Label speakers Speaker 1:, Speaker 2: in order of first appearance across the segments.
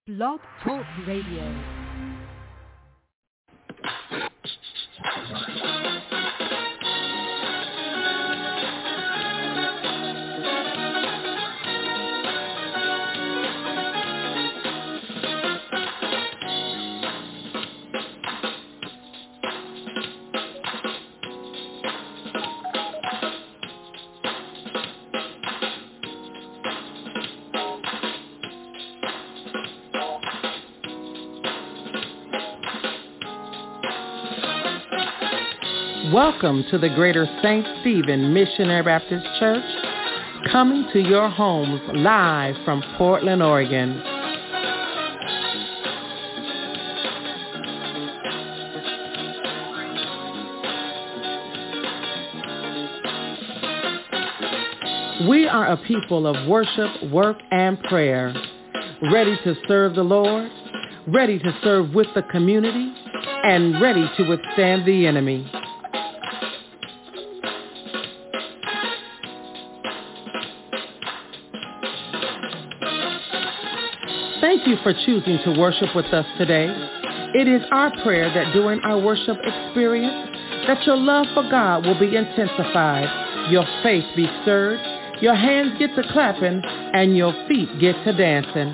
Speaker 1: Blog Talk Radio.
Speaker 2: Welcome to the Greater St. Stephen Missionary Baptist Church, coming to your homes live from Portland, Oregon. We are a people of worship, work, and prayer, ready to serve the Lord, ready to serve with the community, and ready to withstand the enemy. Thank you for choosing to worship with us today. It is our prayer that during our worship experience, that your love for God will be intensified, your faith be stirred, your hands get to clapping, and your feet get to dancing.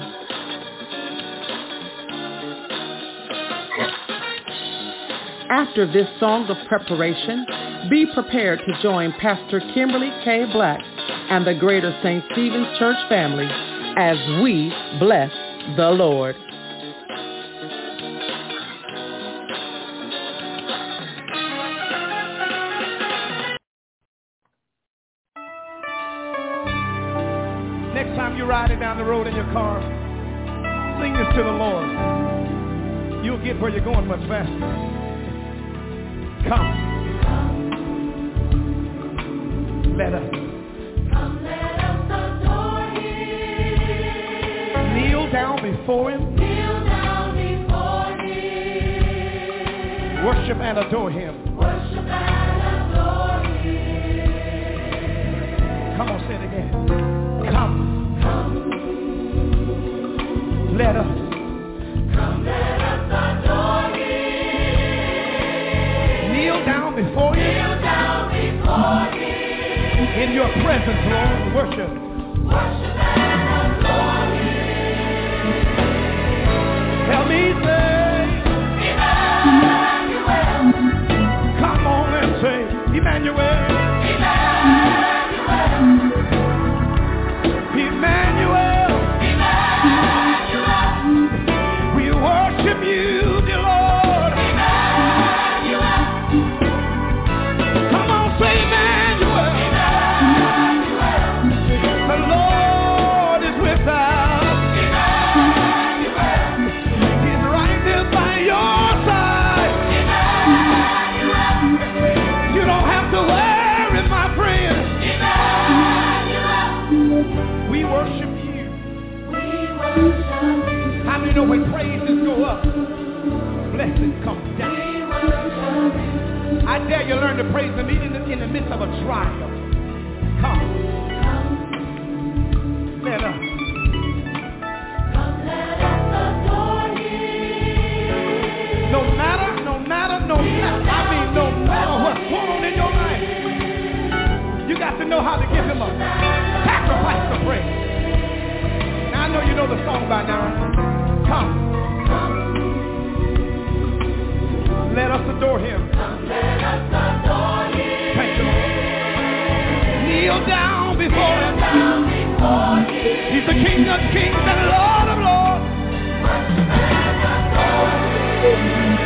Speaker 2: After this song of preparation, be prepared to join Pastor Kimberly K. Black and the Greater St. Stephen's Church family as we bless the Lord.
Speaker 3: Next time you're riding down the road in your car, sing this to the Lord. You'll get where you're going much faster. Come. Let us.
Speaker 4: Come, let us adore Him.
Speaker 3: Kneel down before Him.
Speaker 4: Kneel down before Him.
Speaker 3: Worship and adore Him.
Speaker 4: Worship and adore Him.
Speaker 3: Come on, say it again. Come.
Speaker 4: Come.
Speaker 3: Let us.
Speaker 4: Come, let us adore Him.
Speaker 3: Kneel down before Him.
Speaker 4: Kneel down before Him.
Speaker 3: In your presence, Lord, worship.
Speaker 4: Worship and adore Him.
Speaker 3: Help me say,
Speaker 4: Emmanuel.
Speaker 3: come on and say, Emmanuel.
Speaker 4: Emmanuel.
Speaker 3: Emmanuel.
Speaker 4: Emmanuel.
Speaker 3: We worship you, dear Lord.
Speaker 4: Emmanuel.
Speaker 3: Come on, say Emmanuel.
Speaker 4: Emmanuel.
Speaker 3: The Lord is with us.
Speaker 4: Emmanuel.
Speaker 3: He's right there by your side.
Speaker 4: Emmanuel.
Speaker 3: You don't have to worry, my friend.
Speaker 4: Emmanuel.
Speaker 3: We worship you.
Speaker 4: We worship you.
Speaker 3: How many know when praises go up, blessings come down?
Speaker 4: We worship you.
Speaker 3: I dare you learn to praise Him even in the midst of a trial. Come, let us.
Speaker 4: Come, let us adore Him.
Speaker 3: No matter, no matter what's going on in your life, you got to know how to give Him a sacrifice of praise. Now I know you know the song by now. Come, let us adore Him.
Speaker 4: Come, let us adore Him.
Speaker 3: Thank you, Lord. Kneel down before Him.
Speaker 4: Down before Him.
Speaker 3: He's the King of kings and Lord of lords.
Speaker 4: Worship and adore Him.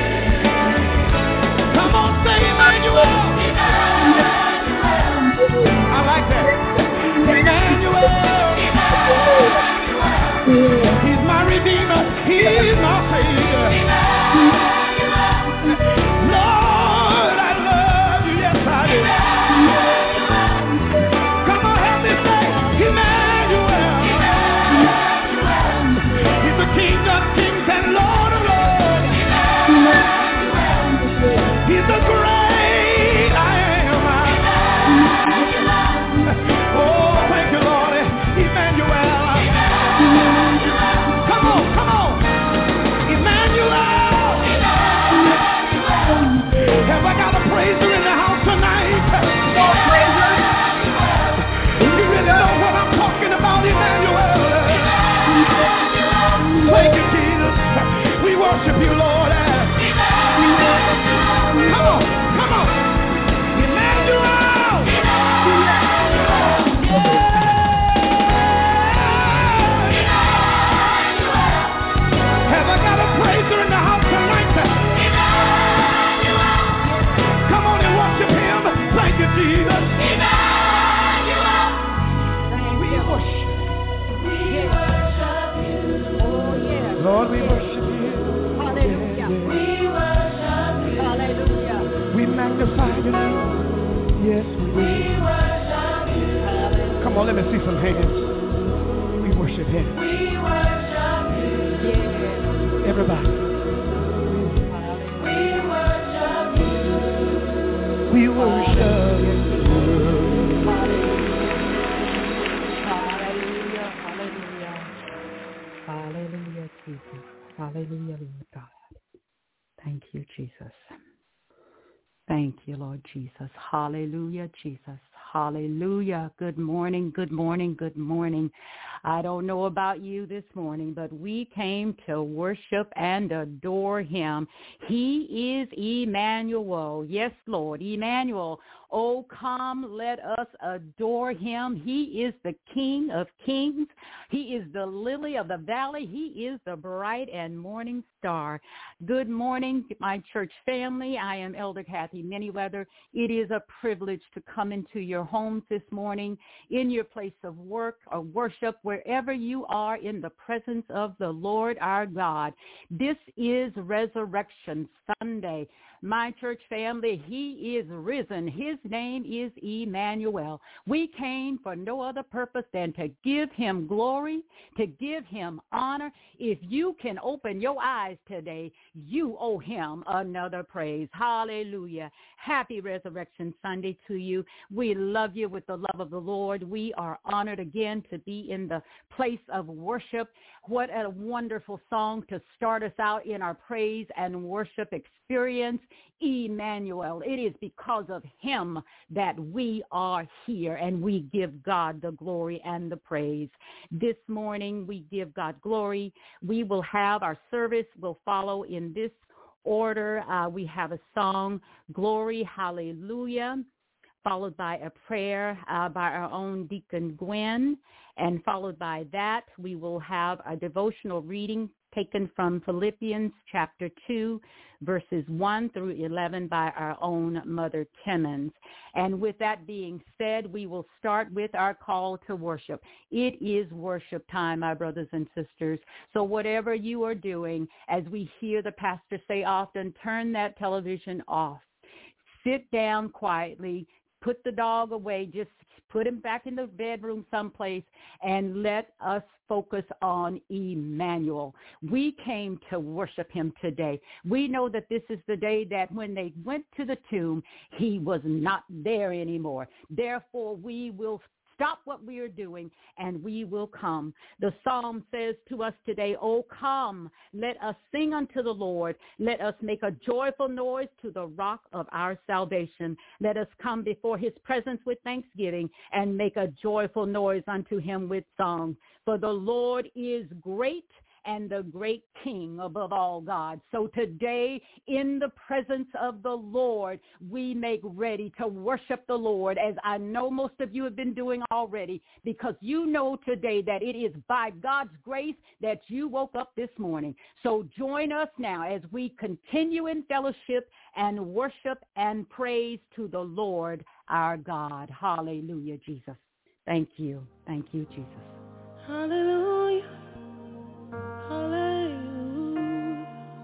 Speaker 3: Come on, say Emmanuel.
Speaker 4: Emmanuel.
Speaker 3: I like that. Emmanuel.
Speaker 4: Emmanuel.
Speaker 3: He's my Redeemer. Lord, we worship you.
Speaker 5: Hallelujah.
Speaker 4: We worship you.
Speaker 5: Hallelujah.
Speaker 3: We magnify your name. Yes, we
Speaker 4: We worship you.
Speaker 3: Come on, let me see some hands. We worship him.
Speaker 4: We worship you.
Speaker 5: Yes.
Speaker 3: Everybody.
Speaker 4: We worship you.
Speaker 3: We worship you.
Speaker 5: Hallelujah. Hallelujah. Hallelujah, Jesus. Hallelujah, Lord God. Thank you, Jesus. Thank you, Lord Jesus. Hallelujah, Jesus. Hallelujah. Good morning, good morning, good morning. I don't know about you this morning, but we came to worship and adore him. He is Emmanuel. Yes, Lord, Emmanuel. Oh, come, let us adore him. He is the King of kings. He is the lily of the valley. He is the bright and morning star. Good morning, my church family. I am Elder Kathy Manyweather. It is a privilege to come into your homes this morning, in your place of work or worship, wherever you are in the presence of the Lord our God. This is Resurrection Sunday. My church family, he is risen. His name is Emmanuel. We came for no other purpose than to give him glory, to give him honor. If you can open your eyes today, you owe him another praise. Hallelujah. Happy Resurrection Sunday to you. We love you with the love of the Lord. We are honored again to be in the place of worship. What a wonderful song to start us out in our praise and worship experience. Emmanuel. It is because of him that we are here, and we give God the glory and the praise. This morning we give God glory. We will have our service will follow in this order. We have a song, Glory, Hallelujah, followed by a prayer by our own Deacon Gwen, and followed by that we will have a devotional reading taken from Philippians chapter 2, verses 1 through 11 by our own Mother Timmons. And with that being said, we will start with our call to worship. It is worship time, my brothers and sisters. So whatever you are doing, as we hear the pastor say often, turn that television off. Sit down quietly. Put the dog away. Just put him back in the bedroom someplace, and let us focus on Emmanuel. We came to worship him today. We know that this is the day that when they went to the tomb, he was not there anymore. Therefore, we will stop what we are doing, and we will come. The psalm says to us today, "Oh, come, let us sing unto the Lord. Let us make a joyful noise to the rock of our salvation. Let us come before his presence with thanksgiving and make a joyful noise unto him with song. For the Lord is great and the great King above all gods." So today, in the presence of the Lord, we make ready to worship the Lord, as I know most of you have been doing already, because you know today that it is by God's grace that you woke up this morning. So join us now as we continue in fellowship and worship and praise to the Lord our God. Hallelujah, Jesus. Thank you. Thank you, Jesus.
Speaker 4: Hallelujah. Hallelujah.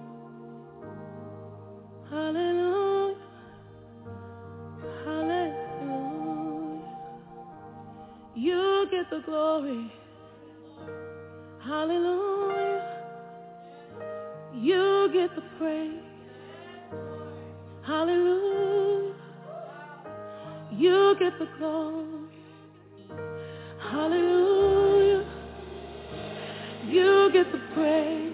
Speaker 4: Hallelujah. Hallelujah. You get the glory. Hallelujah. You get the praise. Hallelujah. You get the glory. Hallelujah. You get the praise.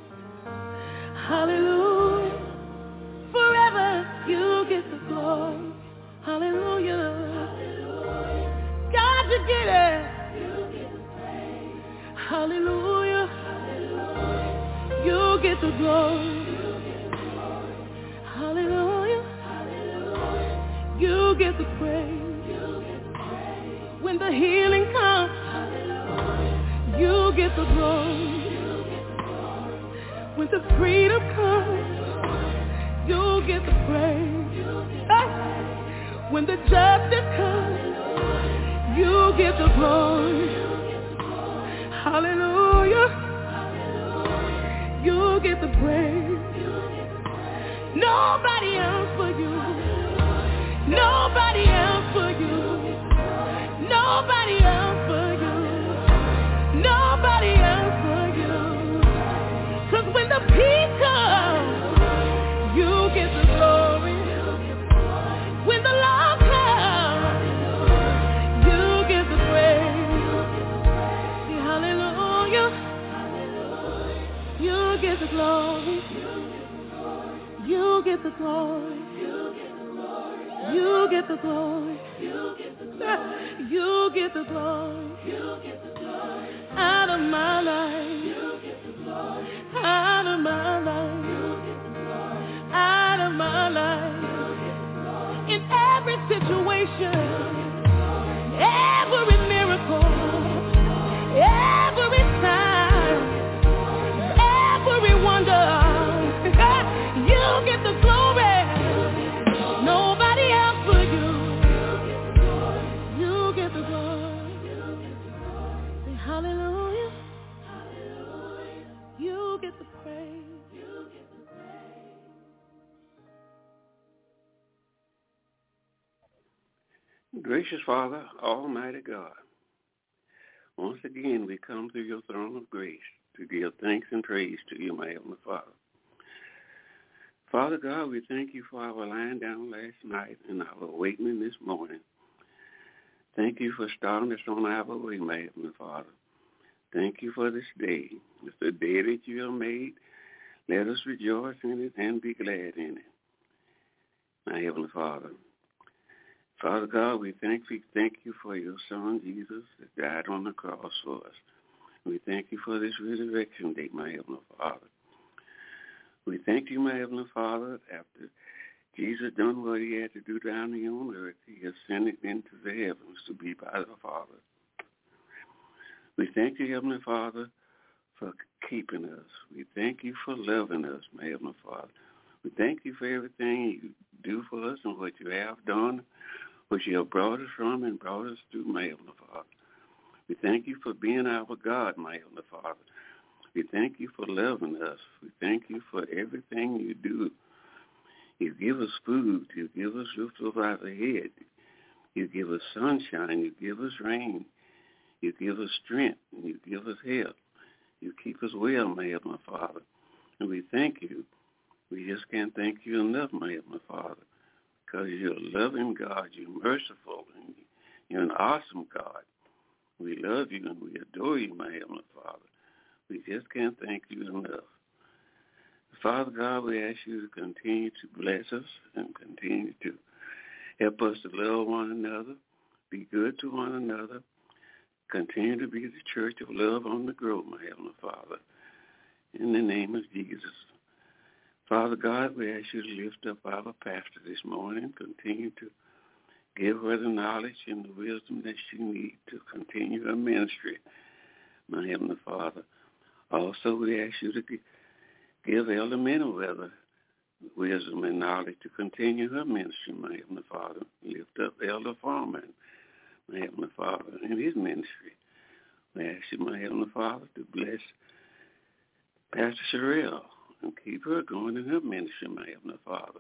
Speaker 4: Hallelujah. Forever you get the glory. Hallelujah. Hallelujah. God, you get it. You get the praise. Hallelujah. Hallelujah. You get the glory. Hallelujah. Hallelujah. You get the praise. You get the praise. When the healing comes, hallelujah, you get the glory. When the freedom comes, you get the praise. Hey. When the justice comes, you get the glory. Hallelujah. You get the praise. Nobody else for you. Nobody else for you. Nobody else for you. Nobody else for you. 'Cause when the peace comes, you get the glory. When the love comes, you get the praise. Hallelujah. You get the glory. You get the glory. You get the glory. You get the glory. Out of my life. Out of my life. Out of my life. In every situation, every miracle, every sign, every wonder, you get the glory. Nobody else for you. You get the glory. Say hallelujah. You get the praise.
Speaker 6: Gracious Father, Almighty God, once again we come to your throne of grace to give thanks and praise to you, my Heavenly Father. Father God, we thank you for our lying down last night and our awakening this morning. Thank you for starting us on our way, my Heavenly Father. Thank you for this day. It's the day that you have made. Let us rejoice in it and be glad in it, my Heavenly Father. Father God, we thank you for your Son, Jesus, that died on the cross for us. We thank you for this resurrection day, my Heavenly Father. We thank you, my Heavenly Father, after Jesus done what he had to do down here on earth, he ascended into the heavens to be by the Father. We thank you, Heavenly Father, for keeping us. We thank you for loving us, my Heavenly Father. We thank you for everything you do for us and what you have done, what you have brought us from and brought us through, my Heavenly Father. We thank you for being our God, my Heavenly Father. We thank you for loving us. We thank you for everything you do. You give us food. You give us roof over our head. You give us sunshine. You give us rain. You give us strength. And you give us health. You keep us well, my Heavenly Father. And we thank you. We just can't thank you enough, my Heavenly Father, because you're a loving God. You're merciful. And you're an awesome God. We love you and we adore you, my Heavenly Father. We just can't thank you enough. Father God, we ask you to continue to bless us and continue to help us to love one another, be good to one another, continue to be the church of love on the grow, my Heavenly Father, in the name of Jesus. Father God, we ask you to lift up our pastor this morning, continue to give her the knowledge and the wisdom that she needs to continue her ministry, my Heavenly Father. Also, we ask you to give Elder Menoweather wisdom and knowledge to continue her ministry, my Heavenly Father. Lift up Elder Foreman, my Heavenly Father, in his ministry. We ask you, my Heavenly Father, to bless Pastor Sherelle and keep her going in her ministry, my Heavenly Father.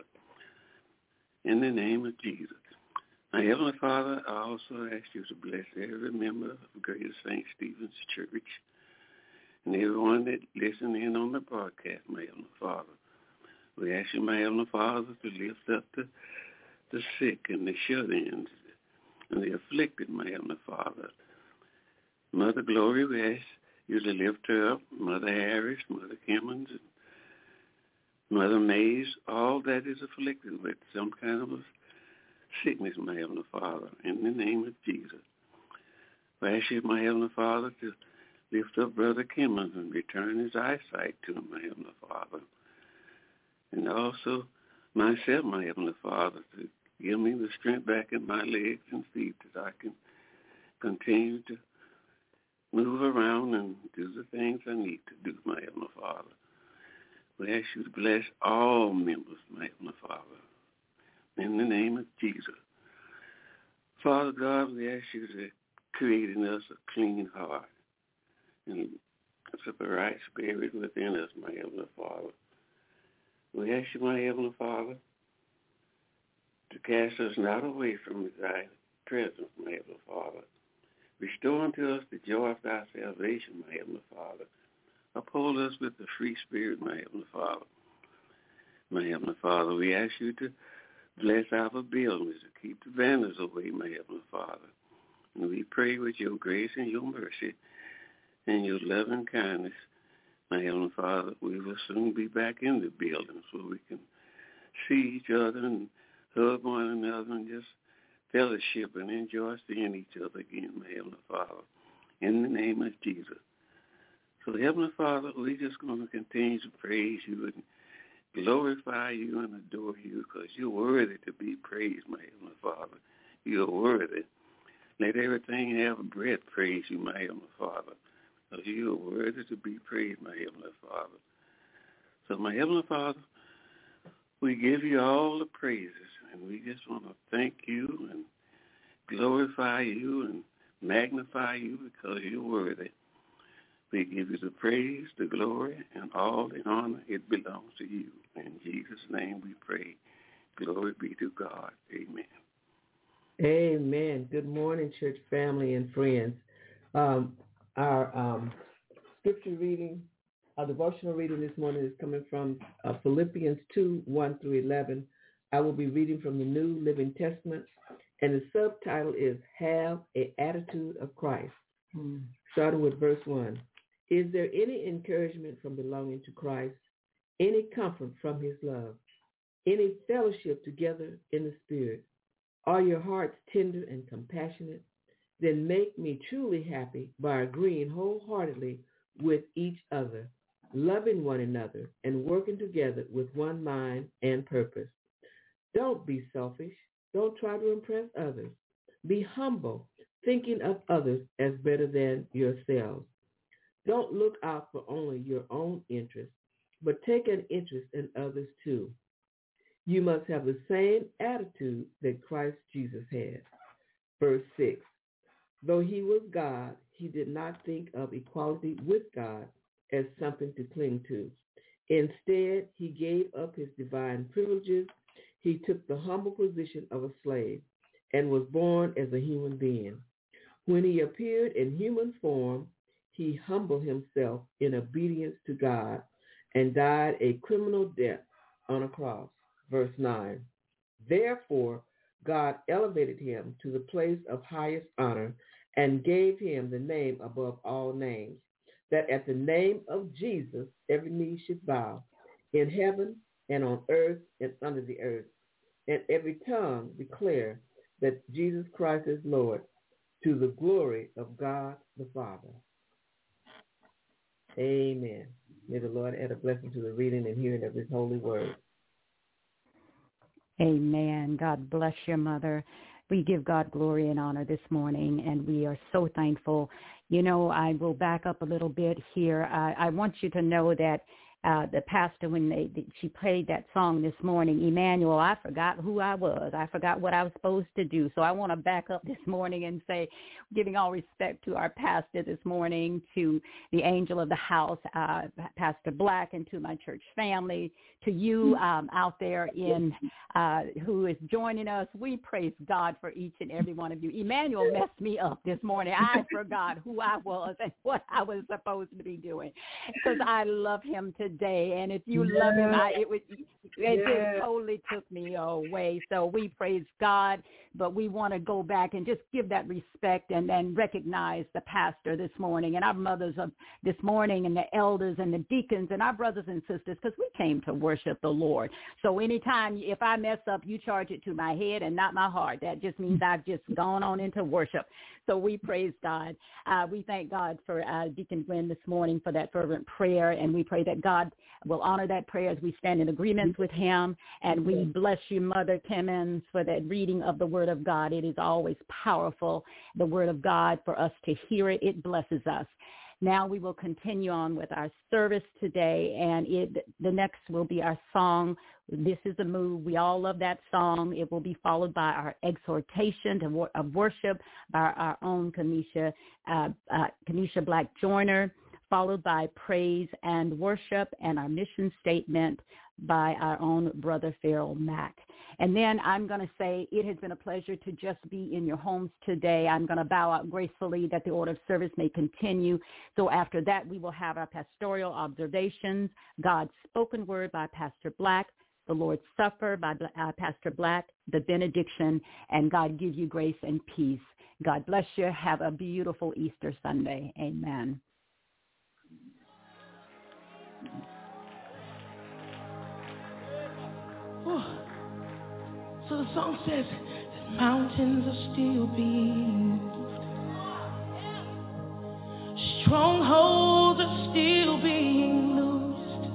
Speaker 6: In the name of Jesus. My Heavenly Father, I also ask you to bless every member of Greater St. Stephen's Church and everyone that listens in on the broadcast, my Heavenly Father. We ask you, my Heavenly Father, to lift up the sick and the shut-ins and the afflicted, my Heavenly Father. Mother Glory, we ask you to lift her up, Mother Harris, Mother Kimmons, and Mother Mays, all that is afflicted with some kind of sickness, my Heavenly Father, in the name of Jesus. We ask you, my Heavenly Father, to lift up Brother Kimmons and return his eyesight to him, my Heavenly Father. And also myself, my Heavenly Father, to give me the strength back in my legs and feet that I can continue to move around and do the things I need to do, my Heavenly Father. We ask you to bless all members, my Heavenly Father, in the name of Jesus. Father God, we ask you to create in us a clean heart and a right spirit within us, my Heavenly Father. ask you, my Heavenly Father, to cast us not away from thy presence, my Heavenly Father. Restore unto us the joy of thy salvation, my Heavenly Father. Uphold us with the free spirit, my Heavenly Father. My Heavenly Father, we ask you to bless our buildings, to keep the vandals away, my Heavenly Father. And we pray with your grace and your mercy and your loving kindness, my Heavenly Father, we will soon be back in the building so we can see each other and hug one another and just fellowship and enjoy seeing each other again, my Heavenly Father, in the name of Jesus. So, Heavenly Father, we're just going to continue to praise you and glorify you and adore you because you're worthy to be praised, my Heavenly Father. You're worthy. Let everything have a breath praise you, my Heavenly Father, because you are worthy to be praised, my Heavenly Father. So, my Heavenly Father, we give you all the praises, and we just want to thank you and glorify you and magnify you because you're worthy. We give you the praise, the glory, and all the honor. It belongs to you. In Jesus' name we pray. Glory be to God. Amen.
Speaker 7: Amen. Good morning, church family and friends. Our scripture reading, our devotional reading this morning is coming from Philippians 2, 1 through 11. I will be reading from the New Living Testament, and the subtitle is Have an Attitude of Christ. Starting with verse 1. Is there any encouragement from belonging to Christ, any comfort from his love, any fellowship together in the Spirit? Are your hearts tender and compassionate? Then make me truly happy by agreeing wholeheartedly with each other, loving one another, and working together with one mind and purpose. Don't be selfish. Don't try to impress others. Be humble, thinking of others as better than yourselves. Don't look out for only your own interests, but take an interest in others too. You must have the same attitude that Christ Jesus had. Verse 6. Though he was God, he did not think of equality with God as something to cling to. Instead, he gave up his divine privileges. He took the humble position of a slave and was born as a human being. When he appeared in human form, he humbled himself in obedience to God and died a criminal death on a cross. Verse 9. Therefore, God elevated him to the place of highest honor and gave him the name above all names, that at the name of Jesus every knee should bow, in heaven and on earth and under the earth, and every tongue declare that Jesus Christ is Lord, to the glory of God the Father. Amen. May the Lord add a blessing to the reading and hearing of his holy word.
Speaker 5: Amen. God bless your mother. We give God glory and honor this morning, and we are so thankful. You know, I will back up a little bit here. I want you to know that the pastor, when she played that song this morning, Emmanuel, I forgot who I was. I forgot what I was supposed to do. So I want to back up this morning and say, giving all respect to our pastor this morning, to the angel of the house, Pastor Black, and to my church family, to you out there in who is joining us. We praise God for each and every one of you. Emmanuel messed me up this morning. I forgot who I was and what I was supposed to be doing because I love him today. And if you love him, it just totally took me away. So we praise God, but we want to go back and just give that respect and then recognize the pastor this morning and our mothers of this morning and the elders and the deacons and our brothers and sisters, because we came to worship the Lord. So anytime, if I mess up, you charge it to my head and not my heart. That just means I've just gone on into worship. So we praise God. We thank God for Deacon Gwen this morning for that fervent prayer, and we pray that God will honor that prayer as we stand in agreement with him. And we bless you, Mother Timmons, for that reading of the Word of God. It is always powerful, the Word of God, for us to hear it. It blesses us. Now we will continue on with our service today, and the next will be our song, This Is the Move. We all love that song. It will be followed by our exhortation of worship by our own Kanisha Black Joyner, followed by praise and worship and our mission statement by our own Brother Farrell Mack. And then I'm going to say it has been a pleasure to just be in your homes today. I'm going to bow out gracefully that the order of service may continue. So after that, we will have our pastoral observations, God's spoken word by Pastor Black, the Lord's Supper by Pastor Black, the benediction, and God give you grace and peace. God bless you. Have a beautiful Easter Sunday. Amen.
Speaker 4: So the song says that mountains are still being moved. Strongholds are still being loosed.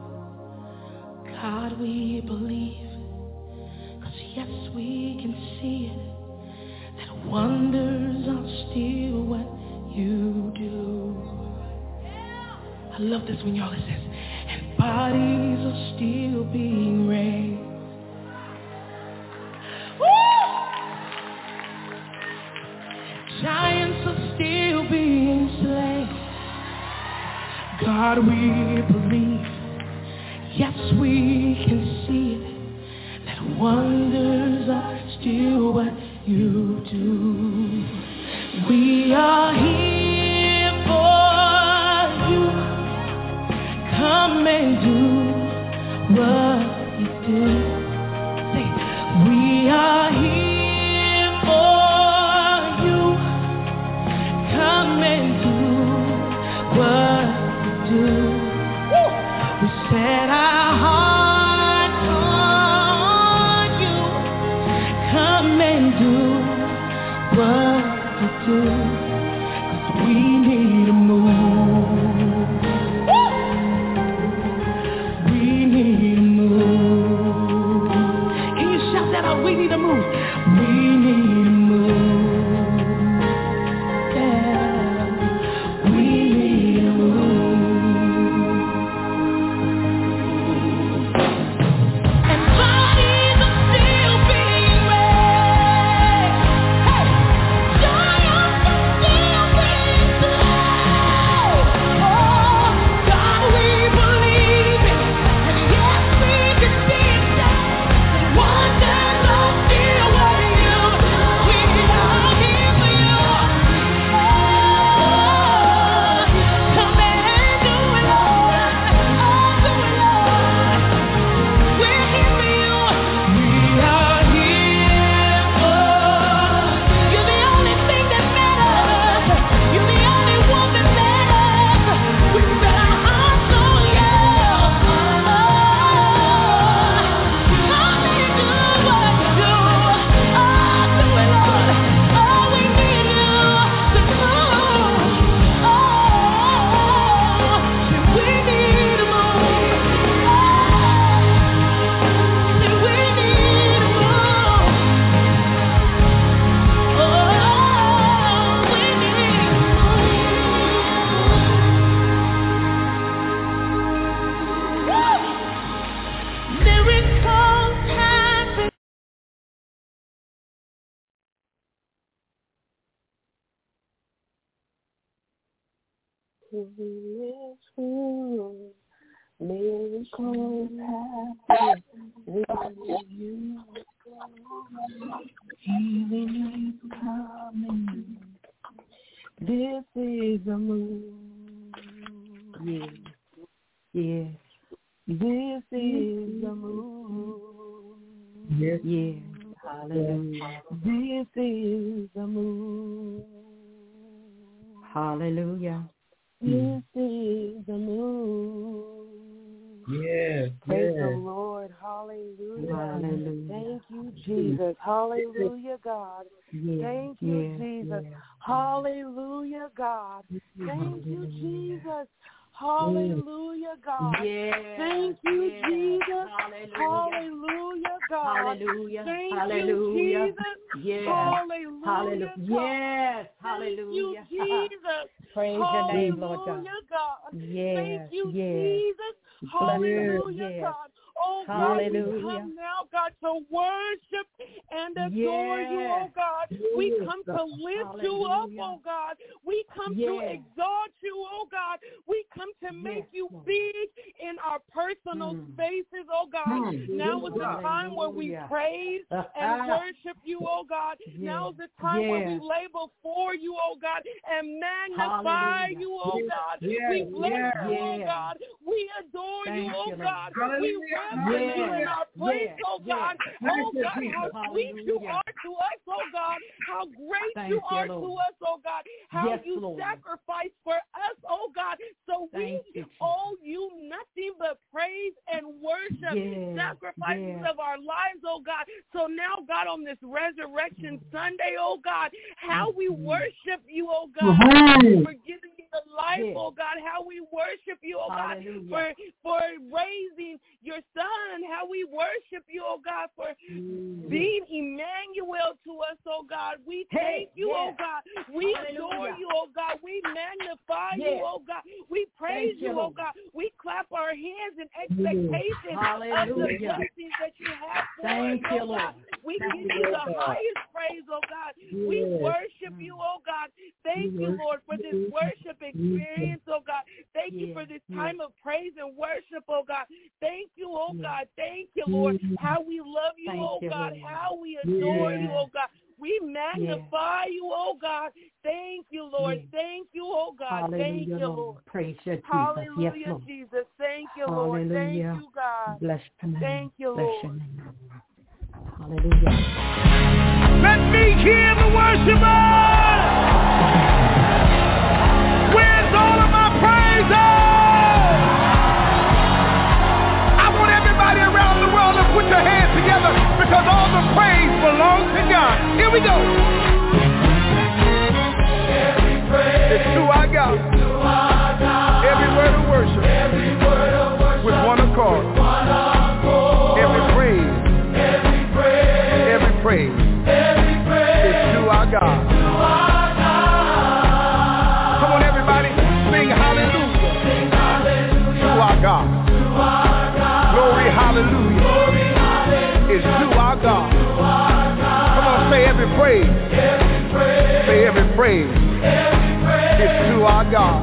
Speaker 4: God, we believe, 'cause yes, we can see it, that wonders are still what you do. I love this when y'all it says, and bodies are still being raised. Giants are still being slain. God, we believe, yes, we can see it, that wonders are still what you do. We are here for you. Come and do what you do. Say, we are here for you. Come and do what you do. We set our hearts on you. Come and do what you do. 'Cause we need a move. We need a move. Can you shout that out? We need a move. We need a move.
Speaker 8: Miracles happen with you. Healing is coming. This is a move. Yes. Yes. This is a move.
Speaker 7: Yes.
Speaker 8: Yes. Hallelujah. This is a move.
Speaker 5: Hallelujah.
Speaker 8: This is a move.
Speaker 7: Yes.
Speaker 8: Praise
Speaker 7: Yes.
Speaker 8: the Lord. Hallelujah.
Speaker 5: Hallelujah.
Speaker 8: Thank you, Jesus. Hallelujah, God.
Speaker 5: Yes.
Speaker 8: Thank you,
Speaker 5: Yes.
Speaker 8: Jesus.
Speaker 5: Yes.
Speaker 8: Hallelujah, God. Thank you, Jesus. Hallelujah, God.
Speaker 5: Yes.
Speaker 8: Thank you,
Speaker 5: Yes.
Speaker 8: Jesus.
Speaker 5: Hallelujah.
Speaker 8: Hallelujah, God.
Speaker 5: Hallelujah.
Speaker 8: Thank
Speaker 5: Hallelujah.
Speaker 8: you, Jesus.
Speaker 5: Yes.
Speaker 8: Hallelujah,
Speaker 5: Hallelujah.
Speaker 8: God.
Speaker 5: Yes.
Speaker 8: Thank
Speaker 5: Hallelujah.
Speaker 8: you, Jesus.
Speaker 5: Praise your name, Lord God.
Speaker 8: Hallelujah, God.
Speaker 5: Yes.
Speaker 8: Thank you,
Speaker 5: Yes.
Speaker 8: Jesus.
Speaker 5: Bless you.
Speaker 8: Hallelujah,
Speaker 5: Yes.
Speaker 8: God. Oh,
Speaker 5: Hallelujah.
Speaker 8: We come now, God, to worship and adore you, oh God. We come to lift you up, oh God. We come to exalt you, oh God. We come to make you big in our personal spaces, oh God. Now is the time where we praise and worship you, oh God. Now is the time where we lay before you, oh God, and magnify you, oh God. We bless you, oh God. We adore you, oh God. We reverence you in our place, oh God. Oh God, how sweet you are to us, oh God. How great you are to us, oh God. How you sacrifice for us, oh God. So we owe you nothing but praise and worship, sacrifices of our lives, oh God. So now, God, on this Resurrection Sunday, oh God, how we worship you, oh God, for giving you the life, oh God. How we worship you, oh God, for raising your son. How we worship you, oh God, for being Emmanuel to us, oh God. We thank you, oh God. We adore you, oh God. We magnify you, oh God. We praise you, oh God. We clap our hands in expectation of the blessings that you have for us, oh God. We give you the highest praise, oh God. We worship you, oh God. Thank you, Lord, for this worship experience, oh God. Thank you for this time of praise and worship, oh God. Thank you, oh God. Thank you, Lord, how we love you, oh God, how we adore you, oh God. We magnify you, oh God. Thank you, Lord. Thank you, oh God. Thank you, Lord.
Speaker 5: Praise you, Jesus.
Speaker 8: Hallelujah, Jesus. Thank you, Lord. Thank you, God.
Speaker 5: Bless your name.
Speaker 8: Thank you, Lord.
Speaker 5: Hallelujah.
Speaker 3: Let me hear the worshipers. Where's all of my praises? I want everybody around the world to put your hands together because all the praise belongs to God. Here we go. Every praise it's to our God. Every word of worship. With one accord. Every praise. Every praise is to our God. Come on, everybody, sing hallelujah to our God. Glory, hallelujah is to our God. Come on, say every praise. Say every praise is to our God.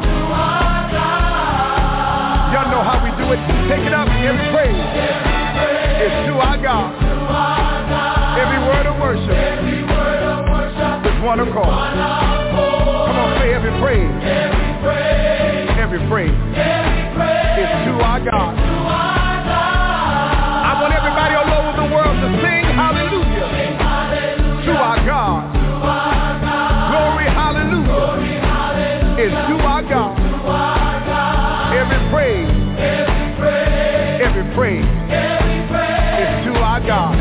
Speaker 3: Y'all know how we do it. Take it up. Every praise is to our God. Every word of worship is one accord. Come on, say every praise. Every praise is to our God. I want everybody all over the world to sing hallelujah to our God. Glory, hallelujah is to our God. Every praise is to our God.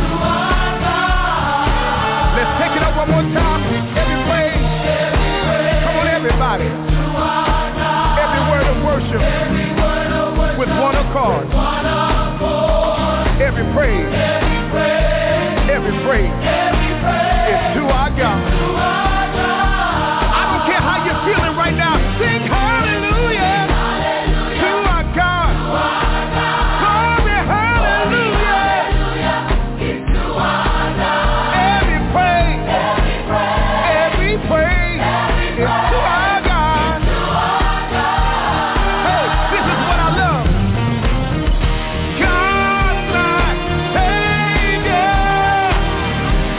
Speaker 3: Let's take it up one more time. Every praise. Come on, everybody. Every word of worship with one accord. Every praise. Every praise is to our God. I don't care how you're feeling right now. Sing hallelujah to our God. Glory, hallelujah is to our God. Every praise is to our God. Hey, this is what I love. God, my Savior,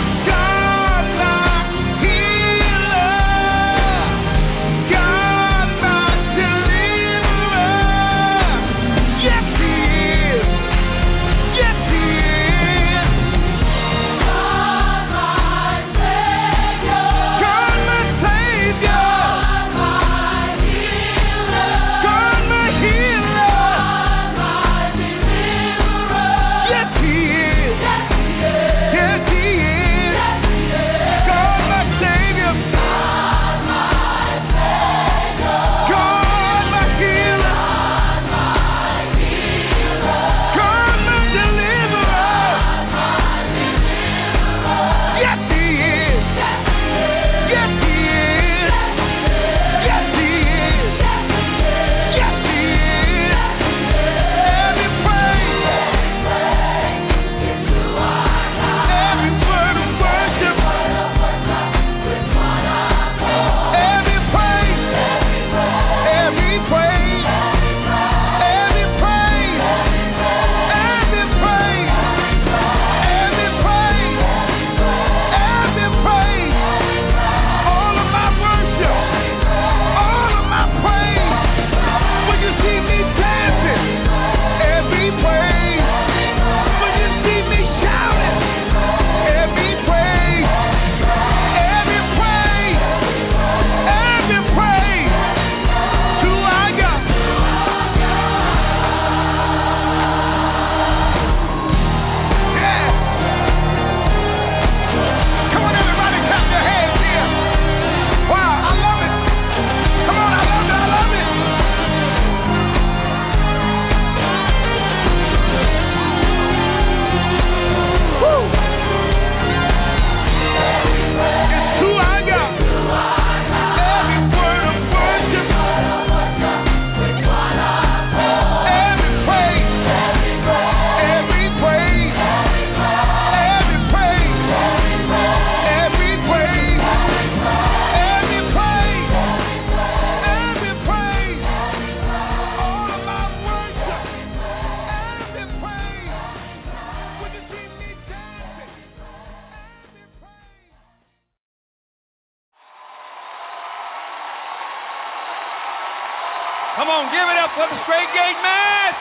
Speaker 3: Come on, give it up for the Straight Gate Match.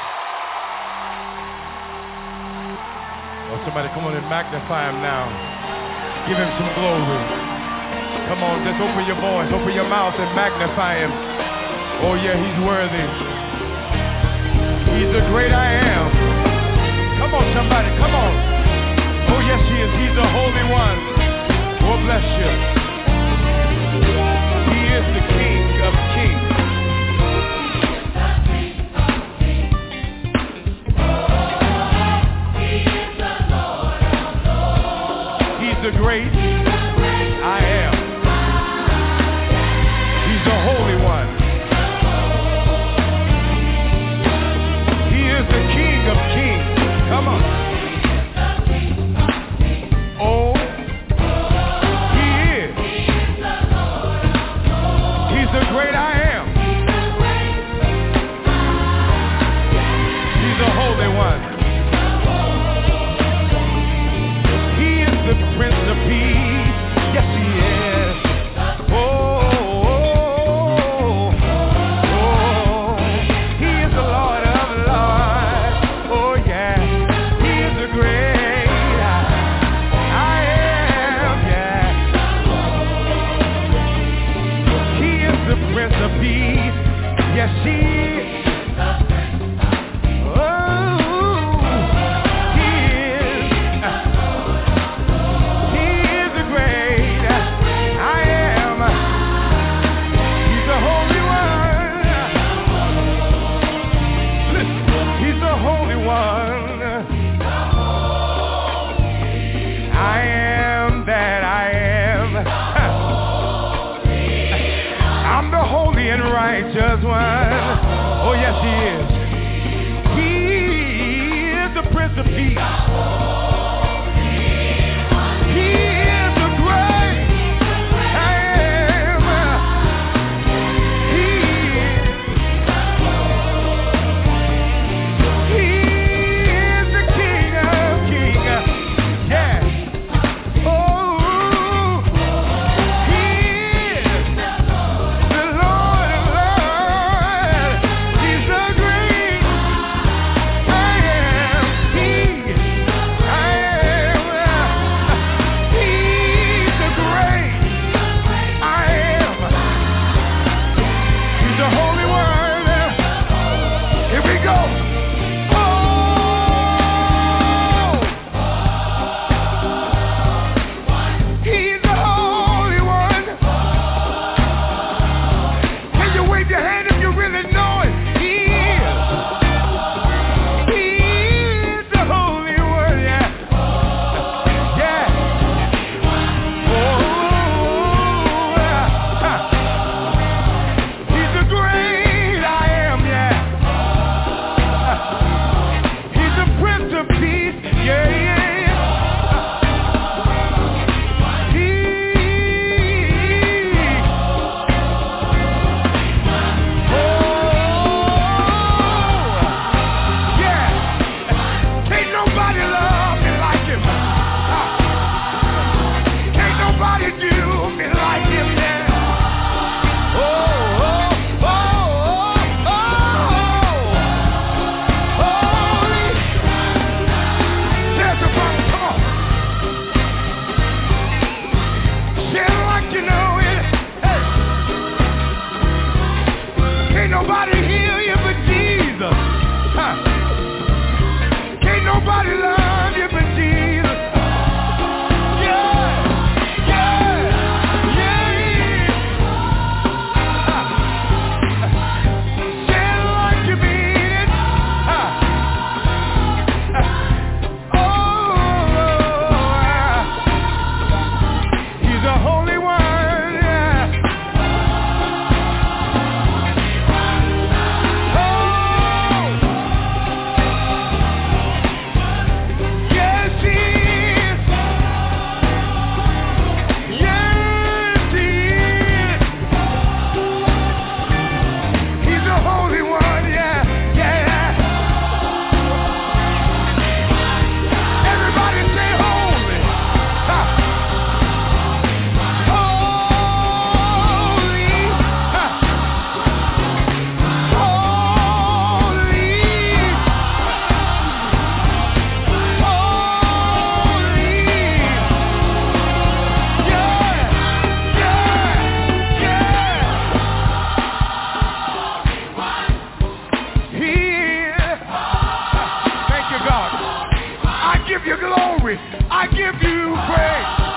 Speaker 3: Oh, somebody come on and magnify him now. Give him some glory. Come on, just open your voice, open your mouth and magnify him. Oh yeah, he's worthy. He's the great I am. Come on, somebody, come on. Oh yes, he is. He's the Holy One. Oh, bless you. He is the King of Kings. The great I am. He's the Holy One. He is the King of Kings. Come on. Oh, he is. He's the great I am. He's the Holy One. The Prince of Peace, yes he is. He is the Lord of Lords. Oh yeah, he is the great I am, yeah. He is the Prince of Peace, yes he is. Righteous one. Oh yes he is. He is the Prince of Peace. He is the great I am. He is the King of Kings. Yeah. give you glory. I give you praise.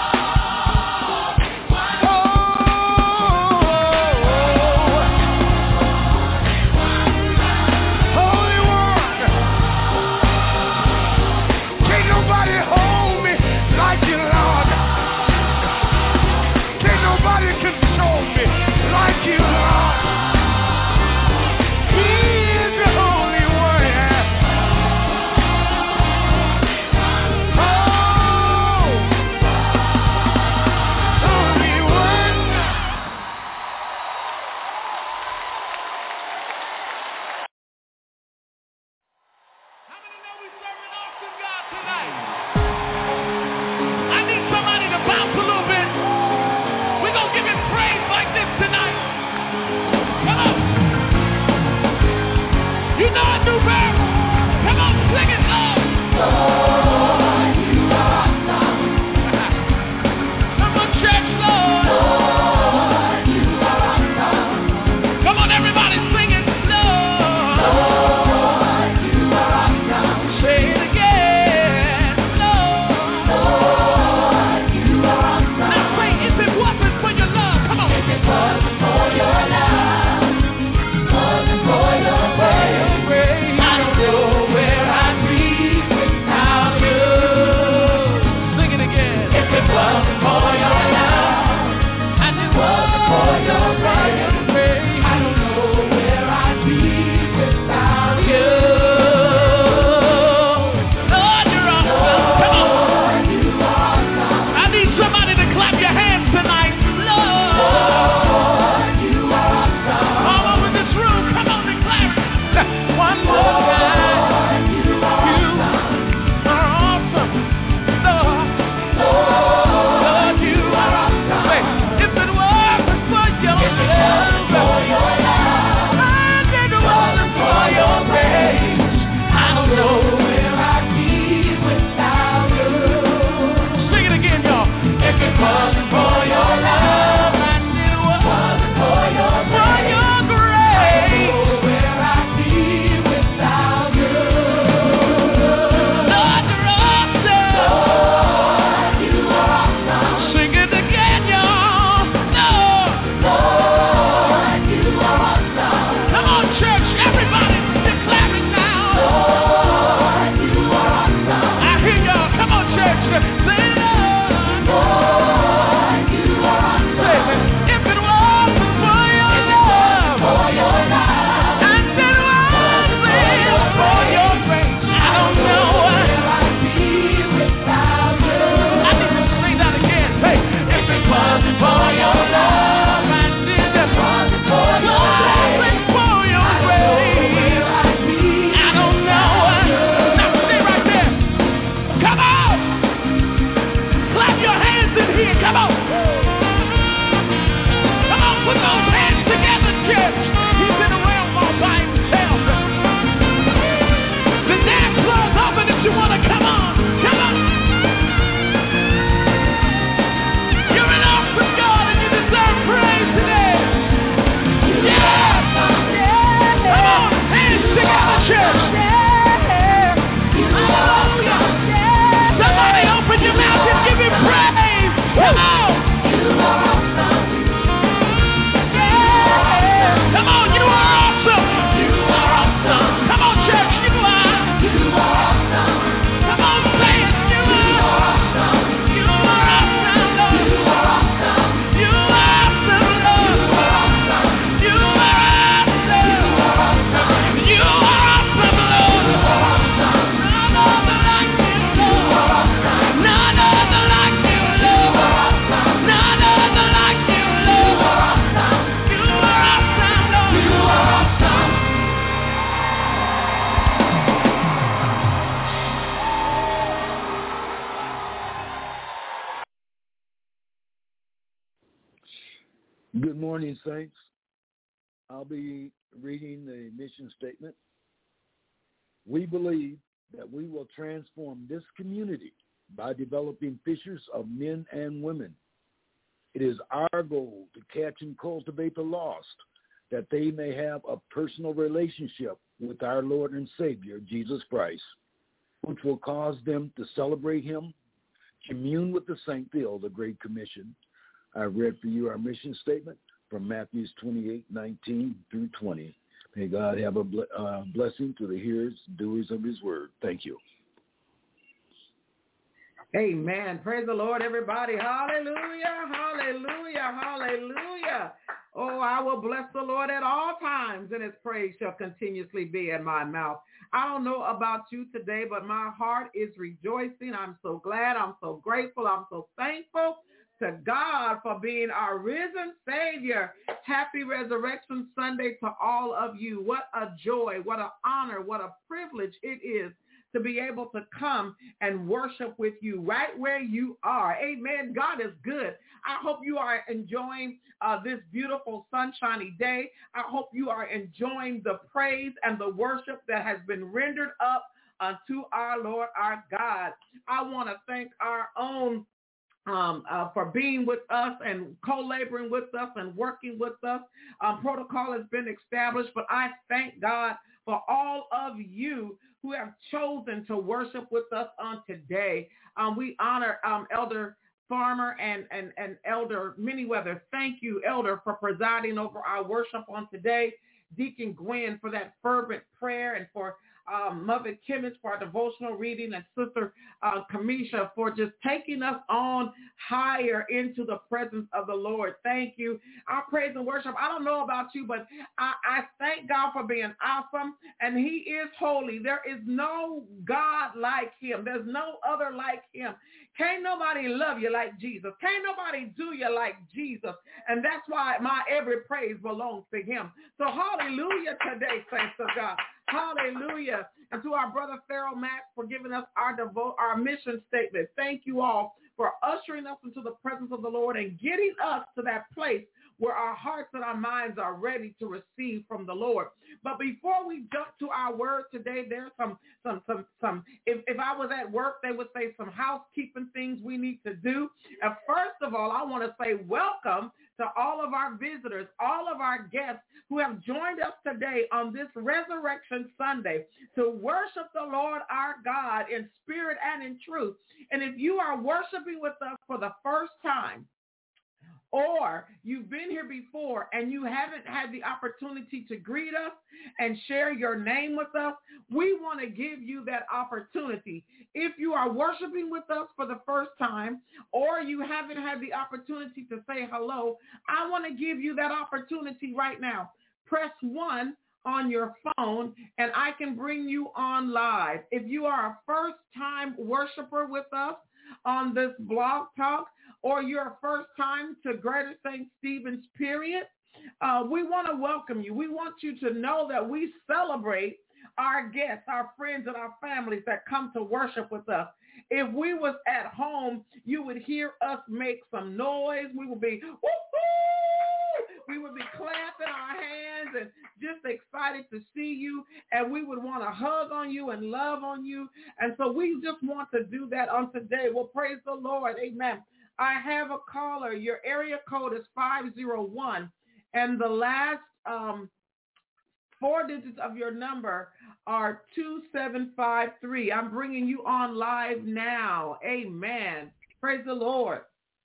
Speaker 9: Good morning, Saints. I'll be reading the mission statement. We believe that we will transform this community by developing fishers of men and women. It is our goal to catch and cultivate the lost, that they may have a personal relationship with our Lord and Savior, Jesus Christ. which will cause them to celebrate him, commune with the saint, fulfill the Great Commission. I read for you our mission statement from Matthew 28:19 through 20. May God have a blessing to the hearers, doers of his word. Thank you.
Speaker 2: Amen. Praise the Lord, everybody. Hallelujah, hallelujah, hallelujah. Oh, I will bless the Lord at all times, and his praise shall continuously be in my mouth. I don't know about you today, but my heart is rejoicing. I'm so glad. I'm so grateful. I'm so thankful to God for being our risen Savior. Happy Resurrection Sunday to all of you. What a joy, what an honor, what a privilege it is to be able to come and worship with you right where you are. Amen. God is good. I hope you are enjoying this beautiful sunshiny day. I hope you are enjoying the praise and the worship that has been rendered up unto our Lord, our God. I want to thank our own for being with us and co-laboring with us and working with us. Protocol has been established, but I thank God for all of you who have chosen to worship with us on today. We honor Elder Farmer and Elder Manyweather. Thank you, Elder, for presiding over our worship on today. Deacon Gwen for that fervent prayer, and for Mother Kimmons for our devotional reading, and Sister Kamisha for just taking us on higher into the presence of the Lord. Thank you. Our praise and worship, I don't know about you, but I thank God for being awesome, and he is holy. There is no God like him. There's no other like him. Can't nobody love you like Jesus. Can't nobody do you like Jesus. And that's why my every praise belongs to him. So hallelujah today, saints of God. Hallelujah. And to our brother Pharaoh Mack for giving us our mission statement. Thank you all for ushering us into the presence of the Lord and getting us to that place where our hearts and our minds are ready to receive from the Lord. But before we jump to our word today, there's some if I was at work, they would say some housekeeping things we need to do. And first of all, I want to say welcome to all of our visitors, all of our guests who have joined us today on this Resurrection Sunday to worship the Lord our God in spirit and in truth. And if you are worshiping with us for the first time, or you've been here before and you haven't had the opportunity to greet us and share your name with us, we want to give you that opportunity. If you are worshiping with us for the first time, or you haven't had the opportunity to say hello, I want to give you that opportunity right now. Press 1 on your phone and I can bring you on live. If you are a first-time worshiper with us on this blog talk, or you're a first time to Greater St. Stephen's, period, we want to welcome you. We want you to know that we celebrate our guests, our friends, and our families that come to worship with us. If we was at home, you would hear us make some noise. We would be, woo-hoo! We would be clapping our hands and just excited to see you, and we would want to hug on you and love on you. And so we just want to do that on today. Well, praise the Lord. Amen. I have a caller. Your area code is 501, and the last 4 digits of your number are 2753. I'm bringing you on live now. Amen. Praise the Lord.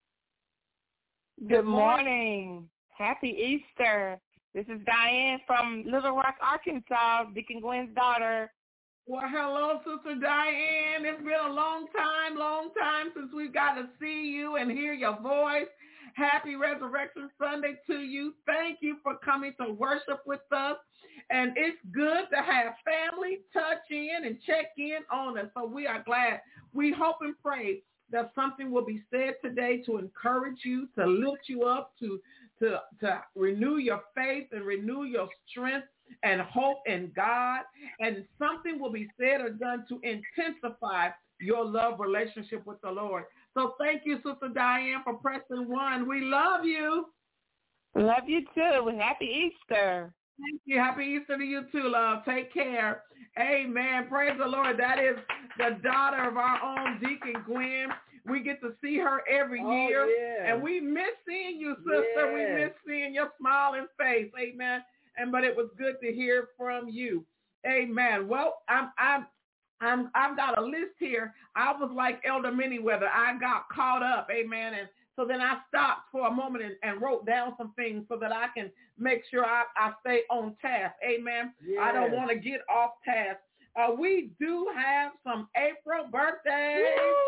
Speaker 10: Good morning. Happy Easter. This is Diane from Little Rock, Arkansas, Deacon Gwen's daughter.
Speaker 2: Well, hello, Sister Diane. It's been a long time since we've got to see you and hear your voice. Happy Resurrection Sunday to you. Thank you for coming to worship with us. And it's good to have family touch in and check in on us. So we are glad. We hope and pray that something will be said today to encourage you, to lift you up, to renew your faith and renew your strength and hope in God, and something will be said or done to intensify your love relationship with the Lord. So thank you, Sister Diane, for pressing 1. We love you.
Speaker 10: Love you too, and happy Easter.
Speaker 2: Thank you. Happy Easter to you too, love. Take care. Amen. Praise the Lord. That is the daughter of our own Deacon Gwen. We get to see her every year, and we miss seeing you, sister. We miss seeing your smiling face. Amen. But it was good to hear from you. Amen. Well, I've got a list here. I was like Elder Manyweather. I got caught up, amen. And so then I stopped for a moment and wrote down some things so that I can make sure I stay on task, amen. Yes. I don't want to get off task. We do have some April birthdays.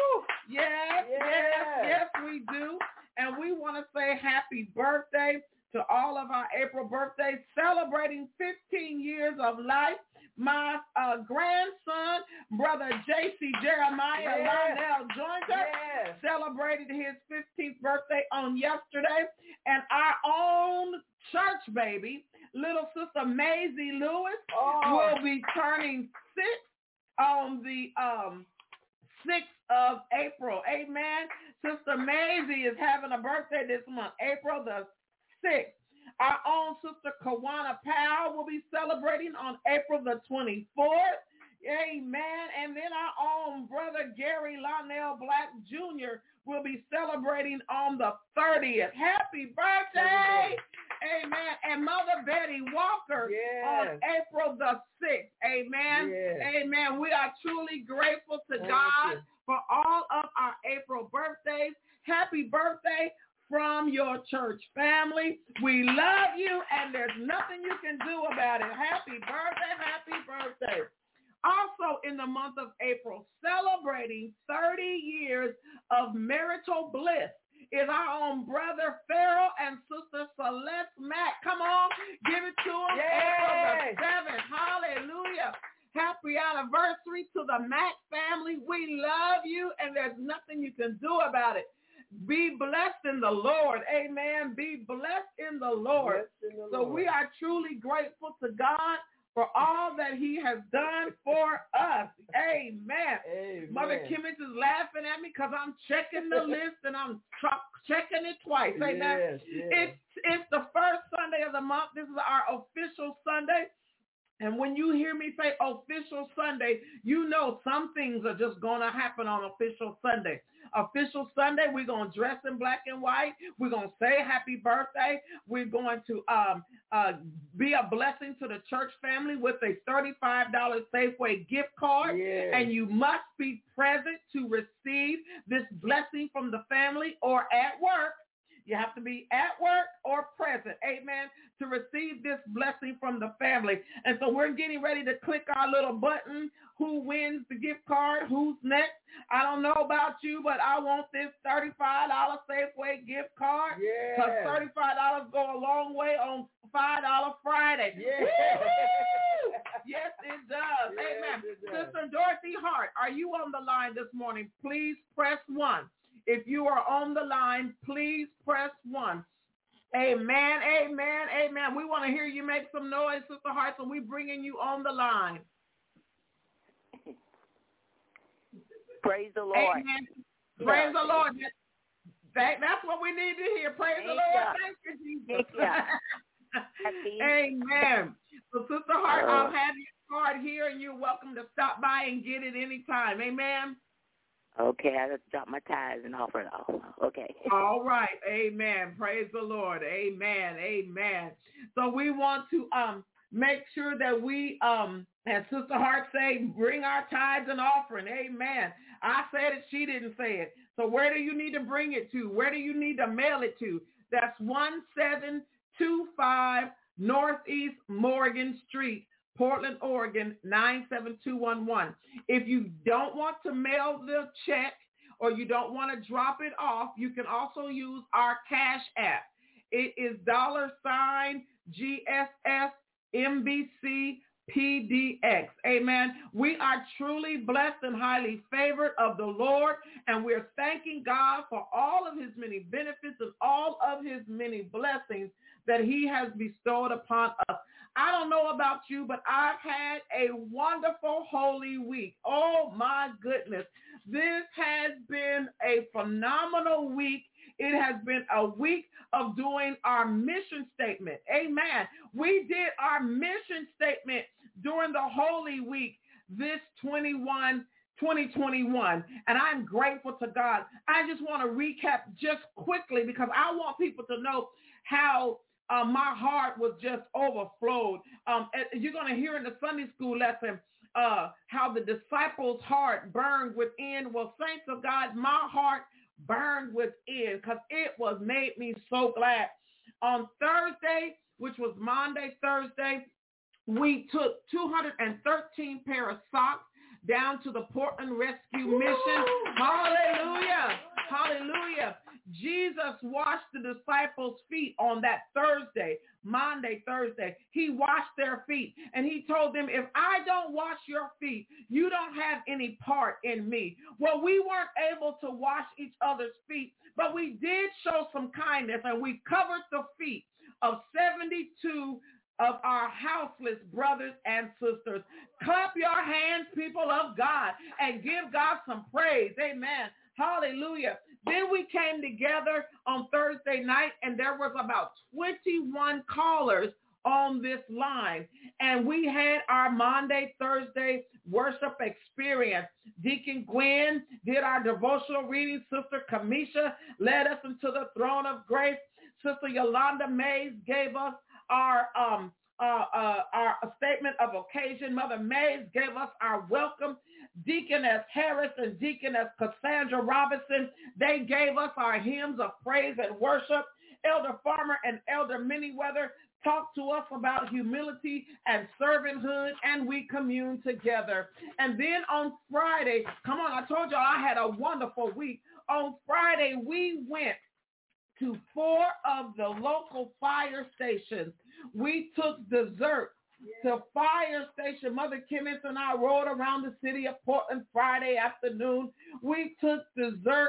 Speaker 2: Yes, we do. And we want to say happy birthday to all of our April birthdays, celebrating 15 years of life. My grandson, Brother J.C. Jeremiah Lionel Jointer, celebrated his 15th birthday on yesterday. And our own church baby, little sister Maisie Lewis, will be turning 6 on the 6th of April. Amen. Sister Maisie is having a birthday this month, April the 6th. Our own sister Kawana Powell will be celebrating on April the 24th. Amen. And then our own brother Gary Lionel Black Jr. will be celebrating on the 30th. Happy birthday. Amen. And Mother Betty Walker on April the 6th. Amen. Amen. We are truly grateful to God for all of our April birthdays. Happy birthday from your church family. We love you, and there's nothing you can do about it. Happy birthday, happy birthday. Also in the month of April, celebrating 30 years of marital bliss is our own brother Pharaoh and sister Celeste Mack. Come on, give it to them. April the 7th. Hallelujah. Happy anniversary to the Mack family. We love you, and there's nothing you can do about it. Be blessed in the Lord. Amen. Be blessed in the Lord. So we are truly grateful to God for all that he has done for us. Amen. Mother Kimmons is laughing at me because I'm checking the list and I'm checking it twice. Amen. It's the first Sunday of the month. This is our official Sunday. And when you hear me say official Sunday, you know some things are just going to happen on official Sunday. Official Sunday, we're going to dress in black and white. We're going to say happy birthday. We're going to be a blessing to the church family with a $35 Safeway gift card. And you must be present to receive this blessing from the family or at work. You have to be at work or present, amen, to receive this blessing from the family. And so we're getting ready to click our little button. Who wins the gift card? Who's next? I don't know about you, but I want this $35 Safeway gift card. Because $35 go a long way on $5 Friday. Yes, it does. Amen. Sister Dorothy Hart, are you on the line this morning? Please press 1. If you are on the line, please press 1. Amen, amen, amen. We want to hear you make some noise, Sister Hart, so we're bringing you on the line.
Speaker 11: Praise the Lord.
Speaker 2: Amen. Praise the Lord. That's what we need to hear. Praise the Lord. Thank you, Jesus. Amen. So, Sister Hart, I'll have your card here, and you're welcome to stop by and get it anytime. Amen.
Speaker 11: Okay, I just dropped my tithes and offer it off. Okay.
Speaker 2: All right. Amen. Praise the Lord. Amen. Amen. So we want to make sure that we, as Sister Hart say, bring our tithes and offering. Amen. I said it. She didn't say it. So where do you need to bring it to? Where do you need to mail it to? That's 1725 Northeast Morgan Street, Portland, Oregon, 97211. If you don't want to mail the check or you don't want to drop it off, you can also use our Cash App. It is $GSSMBCPDX. Amen. We are truly blessed and highly favored of the Lord, and we're thanking God for all of his many benefits and all of his many blessings that he has bestowed upon us. I don't know about you, but I've had a wonderful Holy Week. Oh, my goodness. This has been a phenomenal week. It has been a week of doing our mission statement. Amen. We did our mission statement during the Holy Week this 2021, and I'm grateful to God. I just want to recap just quickly because I want people to know how my heart was just overflowed. You're going to hear in the Sunday school lesson how the disciples' heart burned within. Well, saints of God, my heart burned within because it was made me so glad. On Thursday, which was Monday, Thursday, we took 213 pair of socks down to the Portland Rescue Mission. Hallelujah. Hallelujah. Jesus washed the disciples' feet on that Thursday, Monday, Thursday. He washed their feet, and he told them, if I don't wash your feet, you don't have any part in me. Well, we weren't able to wash each other's feet, but we did show some kindness, and we covered the feet of 72 of our houseless brothers and sisters. Clap your hands, people of God, and give God some praise. Amen. Hallelujah. Then we came together on Thursday night, and there was about 21 callers on this line. And we had our Monday, Thursday worship experience. Deacon Gwen did our devotional reading. Sister Kamisha led us into the throne of grace. Sister Yolanda Mays gave us our statement of occasion. Mother Mays gave us our welcome. Deaconess Harris and Deaconess Cassandra Robinson, they gave us our hymns of praise and worship. Elder Farmer and Elder Manyweather talked to us about humility and servanthood, and we communed together. And then on Friday, come on, I told y'all I had a wonderful week. On Friday, we went to 4 of the local fire stations. We took dessert to fire station. Mother Kimmons and I rode around the city of Portland Friday afternoon. We took dessert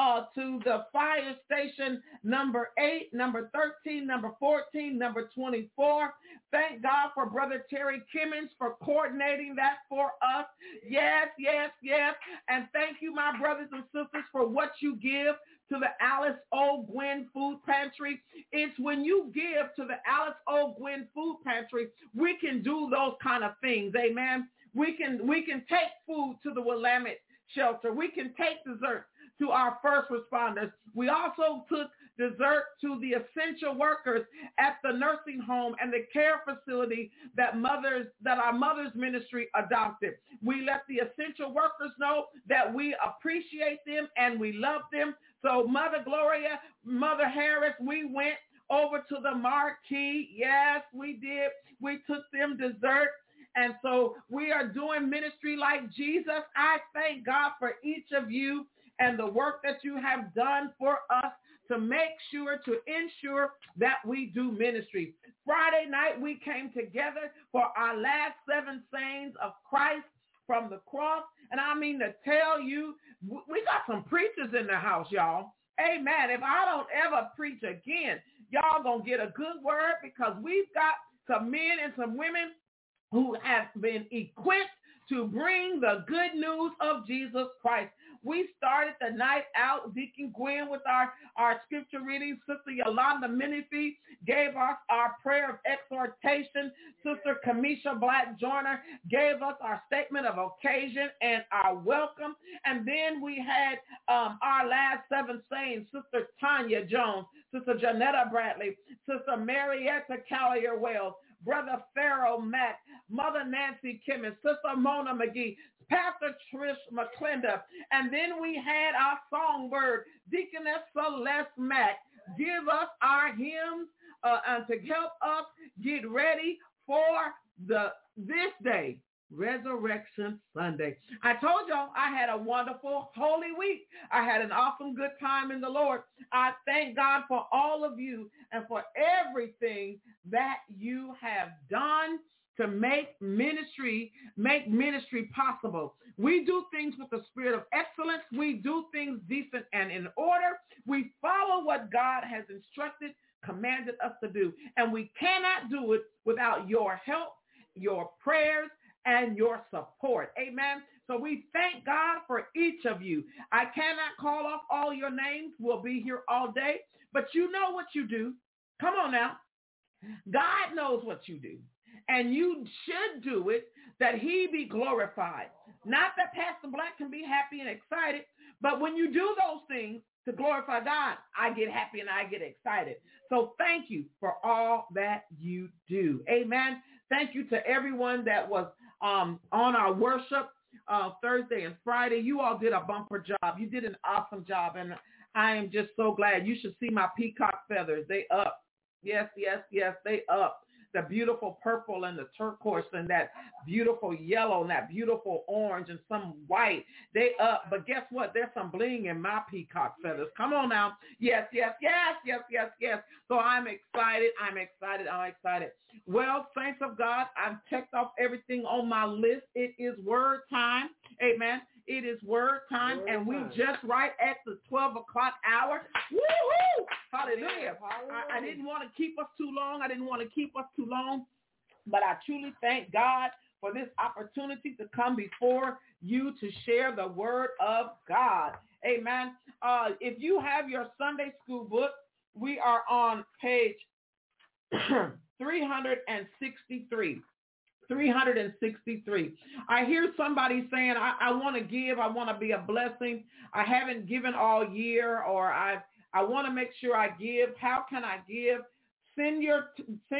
Speaker 2: to the fire station number 8, number 13, number 14, number 24. Thank God for Brother Terry Kimmons for coordinating that for us. Yes, yes, yes. And thank you, my brothers and sisters, for what you give to the Alice O. Gwynn Food Pantry. It's when you give to the Alice O. Gwynn Food Pantry, we can do those kind of things. Amen. We can take food to the Willamette shelter. We can take dessert to our first responders. We also took dessert to the essential workers at the nursing home and the care facility that our mothers ministry adopted. We let the essential workers know that we appreciate them and we love them. So Mother Gloria, Mother Harris, we went over to the marquee. Yes, we did. We took them dessert. And so we are doing ministry like Jesus. I thank God for each of you and the work that you have done for us to make sure, to ensure that we do ministry. Friday night, we came together for our last 7 sayings of Christ from the cross. And I mean to tell you, we got some preachers in the house, y'all. Amen. If I don't ever preach again, y'all gonna get a good word, because we've got some men and some women who have been equipped to bring the good news of Jesus Christ. We started the night out, Deacon Gwen with our scripture reading. Sister Yolanda Menifee gave us our prayer of exhortation. Sister Kamisha Black Joyner gave us our statement of occasion and our welcome. And then we had our last 7 sayings, Sister Tanya Jones, Sister Janetta Bradley, Sister Marietta Callier-Wells, Brother Pharaoh Mack, Mother Nancy Kimmons, Sister Mona McGee, Pastor Trish McClendon, and then we had our songbird, Deaconess Celeste Mack, give us our hymns and to help us get ready for this day, Resurrection Sunday. I told y'all I had a wonderful Holy Week. I had an awesome good time in the Lord. I thank God for all of you and for everything that you have done to make ministry possible. We do things with the spirit of excellence. We do things decent and in order. We follow what God has instructed, commanded us to do. And we cannot do it without your help, your prayers, and your support. Amen. So we thank God for each of you. I cannot call off all your names. We'll be here all day. But you know what you do. Come on now. God knows what you do. And you should do it that he be glorified. Not that Pastor Black can be happy and excited, but when you do those things to glorify God, I get happy and I get excited. So thank you for all that you do. Amen. Thank you to everyone that was on our worship Thursday and Friday. You all did a bumper job. You did an awesome job, and I am just so glad. You should see my peacock feathers. They up. Yes, they up. The beautiful purple and the turquoise and that beautiful yellow and that beautiful orange and some white. They up. But guess what? There's some bling in my peacock feathers. Come on now. Yes. So I'm excited. Well, saints of God, I've checked off everything on my list. It is word time. Amen. It is word time, and we just right at the 12 o'clock hour. Woo-hoo! Hallelujah. I didn't want to keep us too long. But I truly thank God for this opportunity to come before you to share the word of God. Amen. If you have your Sunday school book, we are on page 363. 363. I hear somebody saying, I want to give, I want to be a blessing. I haven't given all year, or I want to make sure I give. How can I give? Send your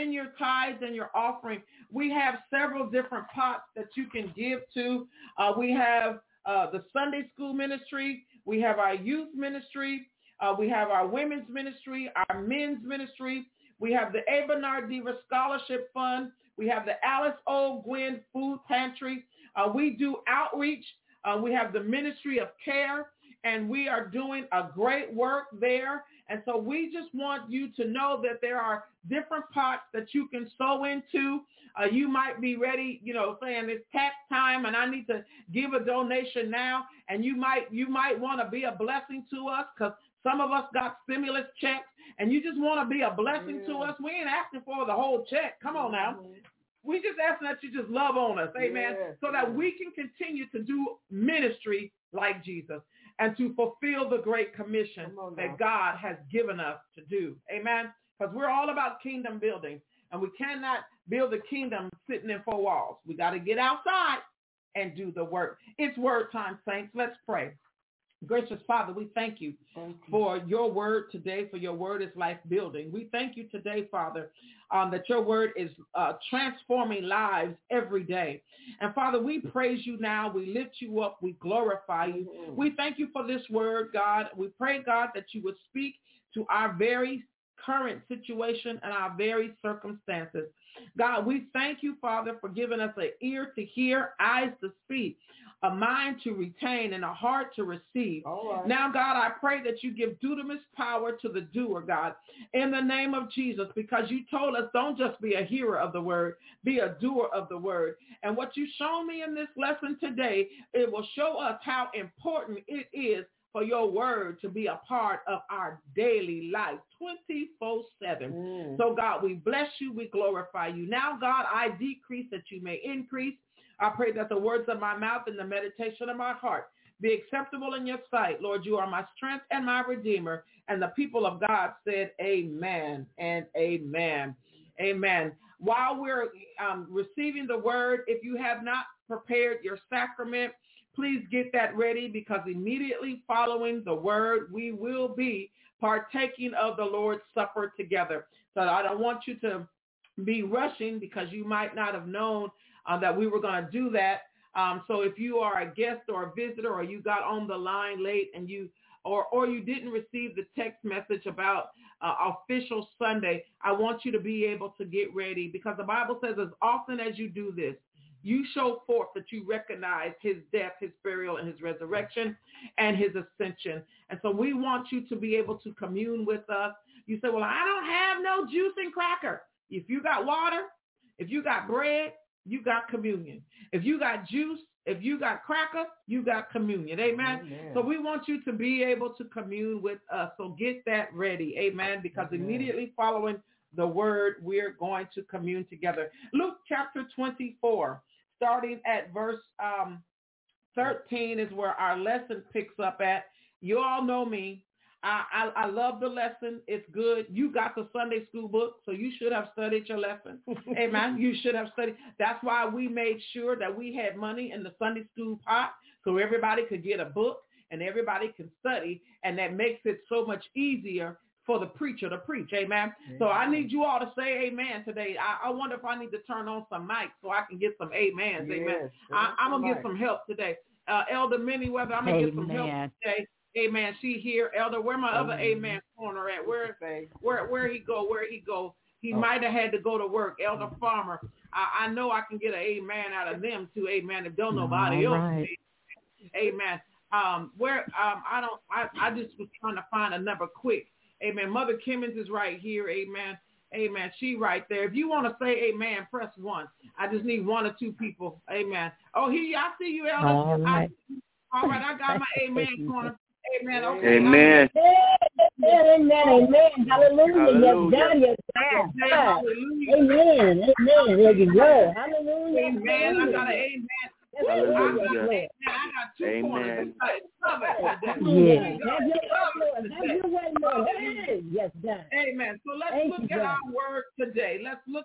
Speaker 2: tithes and your offering. We have several different pots that you can give to. We have the Sunday school ministry. We have our youth ministry. We have our women's ministry, our men's ministry. We have the A. Bernard Deaver Scholarship Fund. We have the Alice O. Gwynn Food Pantry. We do outreach. We have the Ministry of Care, and we are doing a great work there. And so we just want you to know that there are different pots that you can sow into. You might be ready, saying it's tax time and I need to give a donation now. And you might want to be a blessing to us, because some of us got stimulus checks, and you just want to be a blessing to us. We ain't asking for the whole check. Come on now. We just asking that you just love on us, amen, so that we can continue to do ministry like Jesus and to fulfill the great commission that God has given us to do, amen, because we're all about kingdom building, and we cannot build the kingdom sitting in four walls. We got to get outside and do the work. It's word time, saints. Let's pray. Gracious Father, we thank you for your word today, for your word is life building. We thank you today, Father, that your word is transforming lives every day. And Father, we praise you now. We lift you up. We glorify you. We thank you for this word, God. We pray, God, that you would speak to our very current situation and our very circumstances. God, we thank you, Father, for giving us an ear to hear, eyes to see, a mind to retain, and a heart to receive. Now, God, I pray that you give dunamis power to the doer, God, in the name of Jesus, because you told us don't just be a hearer of the word, be a doer of the word. And what you've shown me in this lesson today, it will show us how important it is for your word to be a part of our daily life 24/7. So, God, we bless you. We glorify you. Now, God, I decrease that you may increase. I pray that the words of my mouth and the meditation of my heart be acceptable in your sight. Lord, you are my strength and my redeemer. And the people of God said amen and amen. Amen. While we're receiving the word, if you have not prepared your sacrament, please get that ready, because immediately following the word, we will be partaking of the Lord's Supper together. So I don't want you to be rushing, because you might not have known that we were going to do that. So if you are a guest or a visitor, or you got on the line late and you didn't receive the text message about official Sunday, I want you to be able to get ready, because the Bible says as often as you do this, you show forth that you recognize his death, his burial, and his resurrection, and his ascension. And so we want you to be able to commune with us. You say, well, I don't have no juice and cracker. If you got water, if you got bread, you got communion. If you got juice, if you got cracker, you got communion. Amen. So we want you to be able to commune with us. So get that ready. Amen. Because immediately following the word, we're going to commune together. Luke chapter 24, starting at verse 13 is where our lesson picks up at. You all know me. I love the lesson. It's good. You got the Sunday school book, so you should have studied your lesson. Amen. You should have studied. That's why we made sure that we had money in the Sunday school pot, so everybody could get a book and everybody can study, and that makes it so much easier for the preacher to preach. Amen. So I need you all to say amen today. I wonder if I need to turn on some mics so I can get some amens. Amen. I'm going to get some help today. Elder Manyweather, I'm going to get some help today. Amen. She here. Elder, where my other amen corner at? Where he go? He might have had to go to work. Elder Farmer, I know I can get an amen out of them too. Amen. If don't nobody else. Amen. I just was trying to find a number quick. Amen. Mother Kimmons is right here. Amen. Amen. She right there. If you want to say amen, press 1. I just need 1 or 2 people. Amen. Oh, I see you, Elder. All right. I got my amen corner. Amen. Okay.
Speaker 6: Amen.
Speaker 12: Amen. Hallelujah. Yes, God. Amen. There you go. Hallelujah.
Speaker 2: Amen. I got an amen.
Speaker 6: Hallelujah.
Speaker 2: I got 2 corners.
Speaker 12: Have your way, Lord. Yes, God.
Speaker 2: Amen. So let's look at our word today.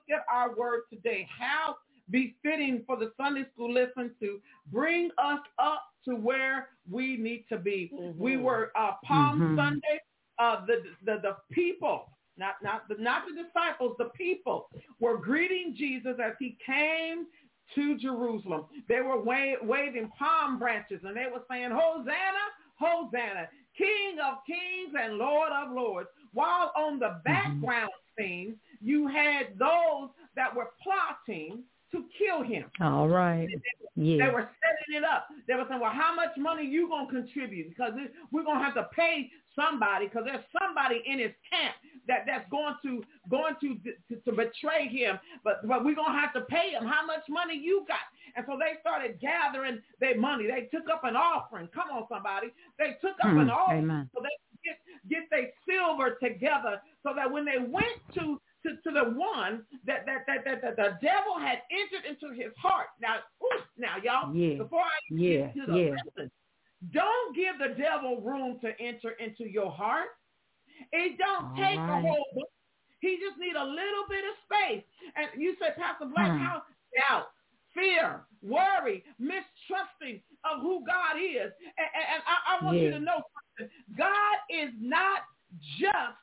Speaker 2: How befitting for the Sunday school lesson to bring us up to where we need to be. We were Palm Sunday. The people, not the disciples, the people were greeting Jesus as he came to Jerusalem. They were waving palm branches and they were saying, Hosanna, Hosanna, King of kings and Lord of lords. While on the background scene, you had those that were plotting to kill him.
Speaker 5: All right.
Speaker 2: They were setting it up. They were saying, well, how much money you going to contribute? Because we're going to have to pay somebody because there's somebody in his camp that's going to betray him. But we're going to have to pay him. How much money you got? And so they started gathering their money. They took up an offering. Come on, somebody. They took up an offering so they could get their silver together so that when they went to the one that the devil had entered into his heart. Now y'all, before I get to the lesson, don't give the devil room to enter into your heart. It don't take a whole book. He just need a little bit of space. And you say, Pastor Black, how doubt, fear, worry, mistrusting of who God is. And I want you to know something. God is not just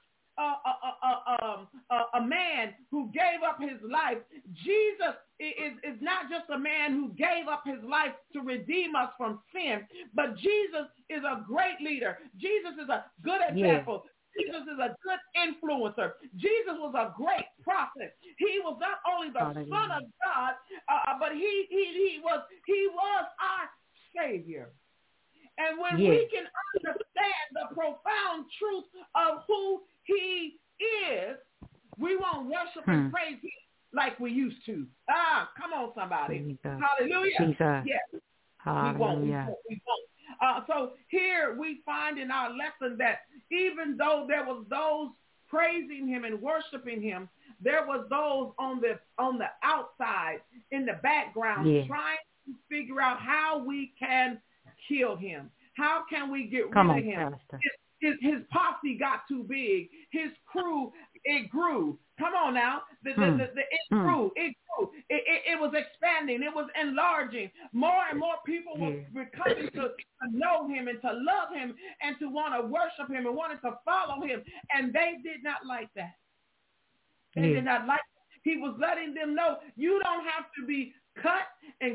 Speaker 2: a man who gave up his life. Jesus is not just a man who gave up his life to redeem us from sin, but Jesus is a great leader. Jesus is a good example. Jesus is a good influencer. Jesus was a great prophet. He was not only the Son of God, but he was our Savior. And when we can understand the profound truth of who he is, we won't worship and praise him like we used to. Come on, somebody. Jesus. Hallelujah. Jesus. Yes.
Speaker 5: Hallelujah.
Speaker 2: We won't. So here we find in our lesson that even though there was those praising him and worshiping him, there was those on the outside in the background trying to figure out how we can kill him. How can we get rid of him? His posse got too big. His crew, it grew. Come on now. It grew. It was expanding. It was enlarging. More and more people were coming to know him and to love him and to want to worship him and wanted to follow him. And they did not like that. They did not like that. He was letting them know you don't have to be cut and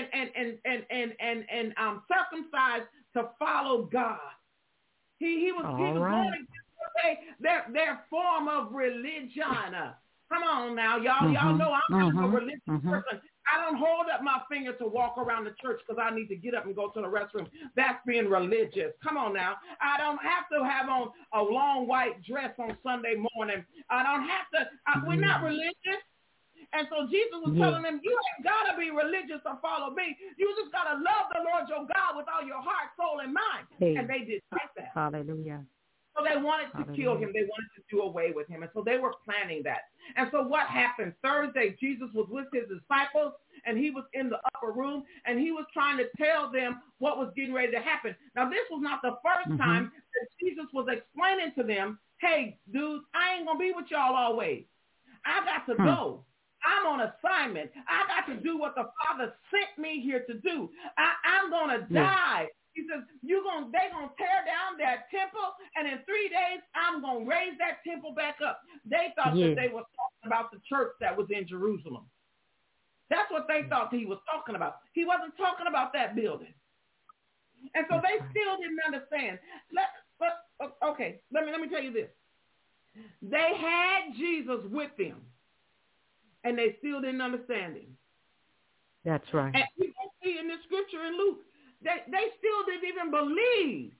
Speaker 2: circumcised to follow God. He was going against their form of religion. Come on now, y'all. Y'all know I'm not a religious person. I don't hold up my finger to walk around the church because I need to get up and go to the restroom. That's being religious. Come on now. I don't have to have on a long white dress on Sunday morning. I don't have to. We're not religious. And so Jesus was telling them, you ain't got to be religious to follow me. You just got to love the Lord your God with all your heart, soul, and mind. And they did like that.
Speaker 5: Hallelujah.
Speaker 2: So they wanted to kill him. They wanted to do away with him. And so they were planning that. And so what happened? Thursday, Jesus was with his disciples, and he was in the upper room, and he was trying to tell them what was getting ready to happen. Now, this was not the first time that Jesus was explaining to them, hey, dude, I ain't going to be with y'all always. I got to go. I'm on assignment. I got to do what the Father sent me here to do. I'm going to die. He says, they're going to tear down that temple, and in 3 days, I'm going to raise that temple back up. They thought that they were talking about the church that was in Jerusalem. That's what they thought he was talking about. He wasn't talking about that building. And so they still didn't understand. Okay, let me tell you this. They had Jesus with them, and they still didn't understand him.
Speaker 5: That's right.
Speaker 2: And you can see in the scripture in Luke, they still didn't even believe.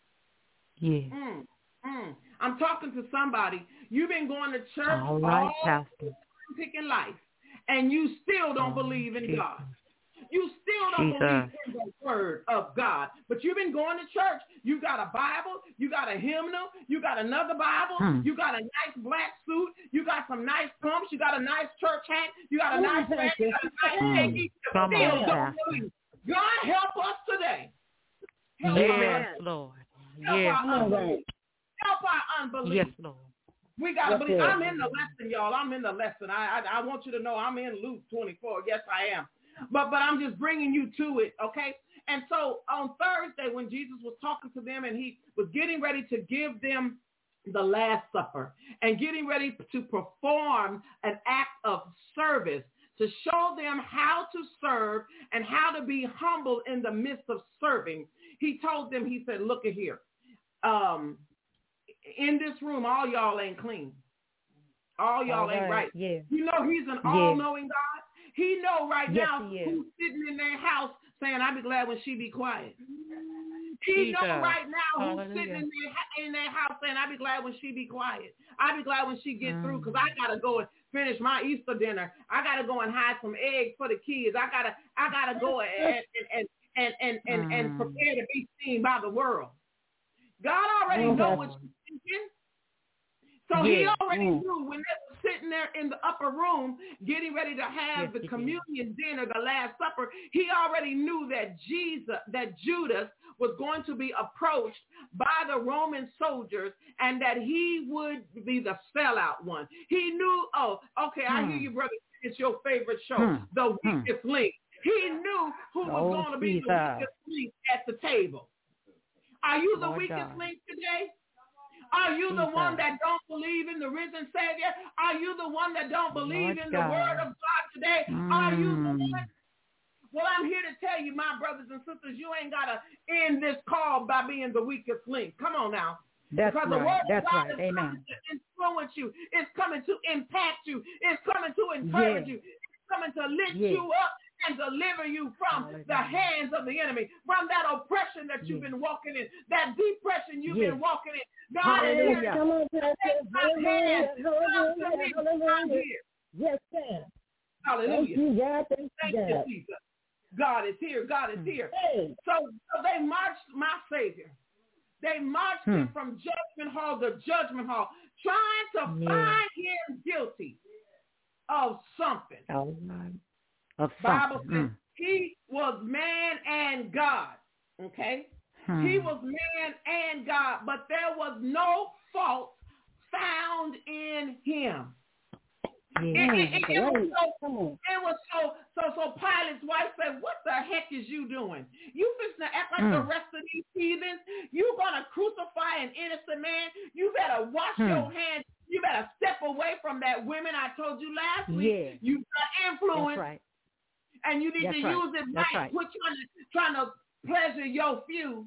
Speaker 5: Yeah.
Speaker 2: I'm talking to somebody. You've been going to church
Speaker 5: all right, Pastor.
Speaker 2: Picking life, and you still don't believe in God. You still don't believe in the word of God. But you've been going to church. You got a Bible. You got a hymnal. You got another Bible. You got a nice black suit. You got some nice pumps. You got a nice church hat. You got a nice bag. You got a nice cake. Still don't believe. God help us today.
Speaker 5: Yes, Lord. Yes, Lord.
Speaker 2: Help our unbelief.
Speaker 5: Yes, Lord.
Speaker 2: We got to believe. I'm in the lesson, y'all. I'm in the lesson. I want you to know I'm in Luke 24. Yes, I am. But I'm just bringing you to it, okay? And so on Thursday when Jesus was talking to them and he was getting ready to give them the Last Supper and getting ready to perform an act of service to show them how to serve and how to be humble in the midst of serving, he told them, he said, look at here. In this room, all y'all ain't clean. All y'all ain't right.
Speaker 5: Yeah.
Speaker 2: You know he's an all-knowing God. He know right now who's sitting in their house saying, I'll be glad when she be quiet. He know right now who's sitting in their house saying, I'll be glad when she be quiet. I'll be glad when she gets through because I got to go and finish my Easter dinner. I got to go and hide some eggs for the kids. I gotta go and prepare to be seen by the world. God already know what you're thinking. So he already knew when they were sitting there in the upper room getting ready to have the communion dinner, the Last Supper, he already knew that Judas was going to be approached by the Roman soldiers and that he would be the sellout one. He knew, I hear you, brother. It's your favorite show, The Weakest Link. He knew who was going to be the weakest link at the table. Are you the weakest link today? Are you the one that don't believe in the risen Savior? Are you the one that don't believe in the word of God today? Are you the one? Well, I'm here to tell you, my brothers and sisters, you ain't got to end this call by being the weakest link. Come on now.
Speaker 5: That's
Speaker 2: because
Speaker 5: right.
Speaker 2: the word
Speaker 5: That's
Speaker 2: of God
Speaker 5: right.
Speaker 2: is coming to influence you. It's coming to impact you. It's coming to encourage you. It's coming to lift you up and deliver you from the hands of the enemy, from that oppression that you've been walking in, that depression you've been walking in. God is here.
Speaker 12: Come on, Pastor. Yes, sir.
Speaker 2: Hallelujah.
Speaker 12: Thank you, God.
Speaker 2: Thank you, Jesus. God is here. God is here.
Speaker 12: Hey.
Speaker 2: So they marched my Savior. They marched him from judgment hall to judgment hall, trying to find him guilty of something. Bible says he was man and God. Okay? He was man and God, but there was no fault found in him. It was so Pilate's wife said, what the heck is you doing? You fixing to act like the rest of these heathens? You gonna crucify an innocent man? You better wash your hands. You better step away from that women I told you last week. You got influence.
Speaker 5: That's right.
Speaker 2: And you need to use it right. Quit trying to pleasure your few.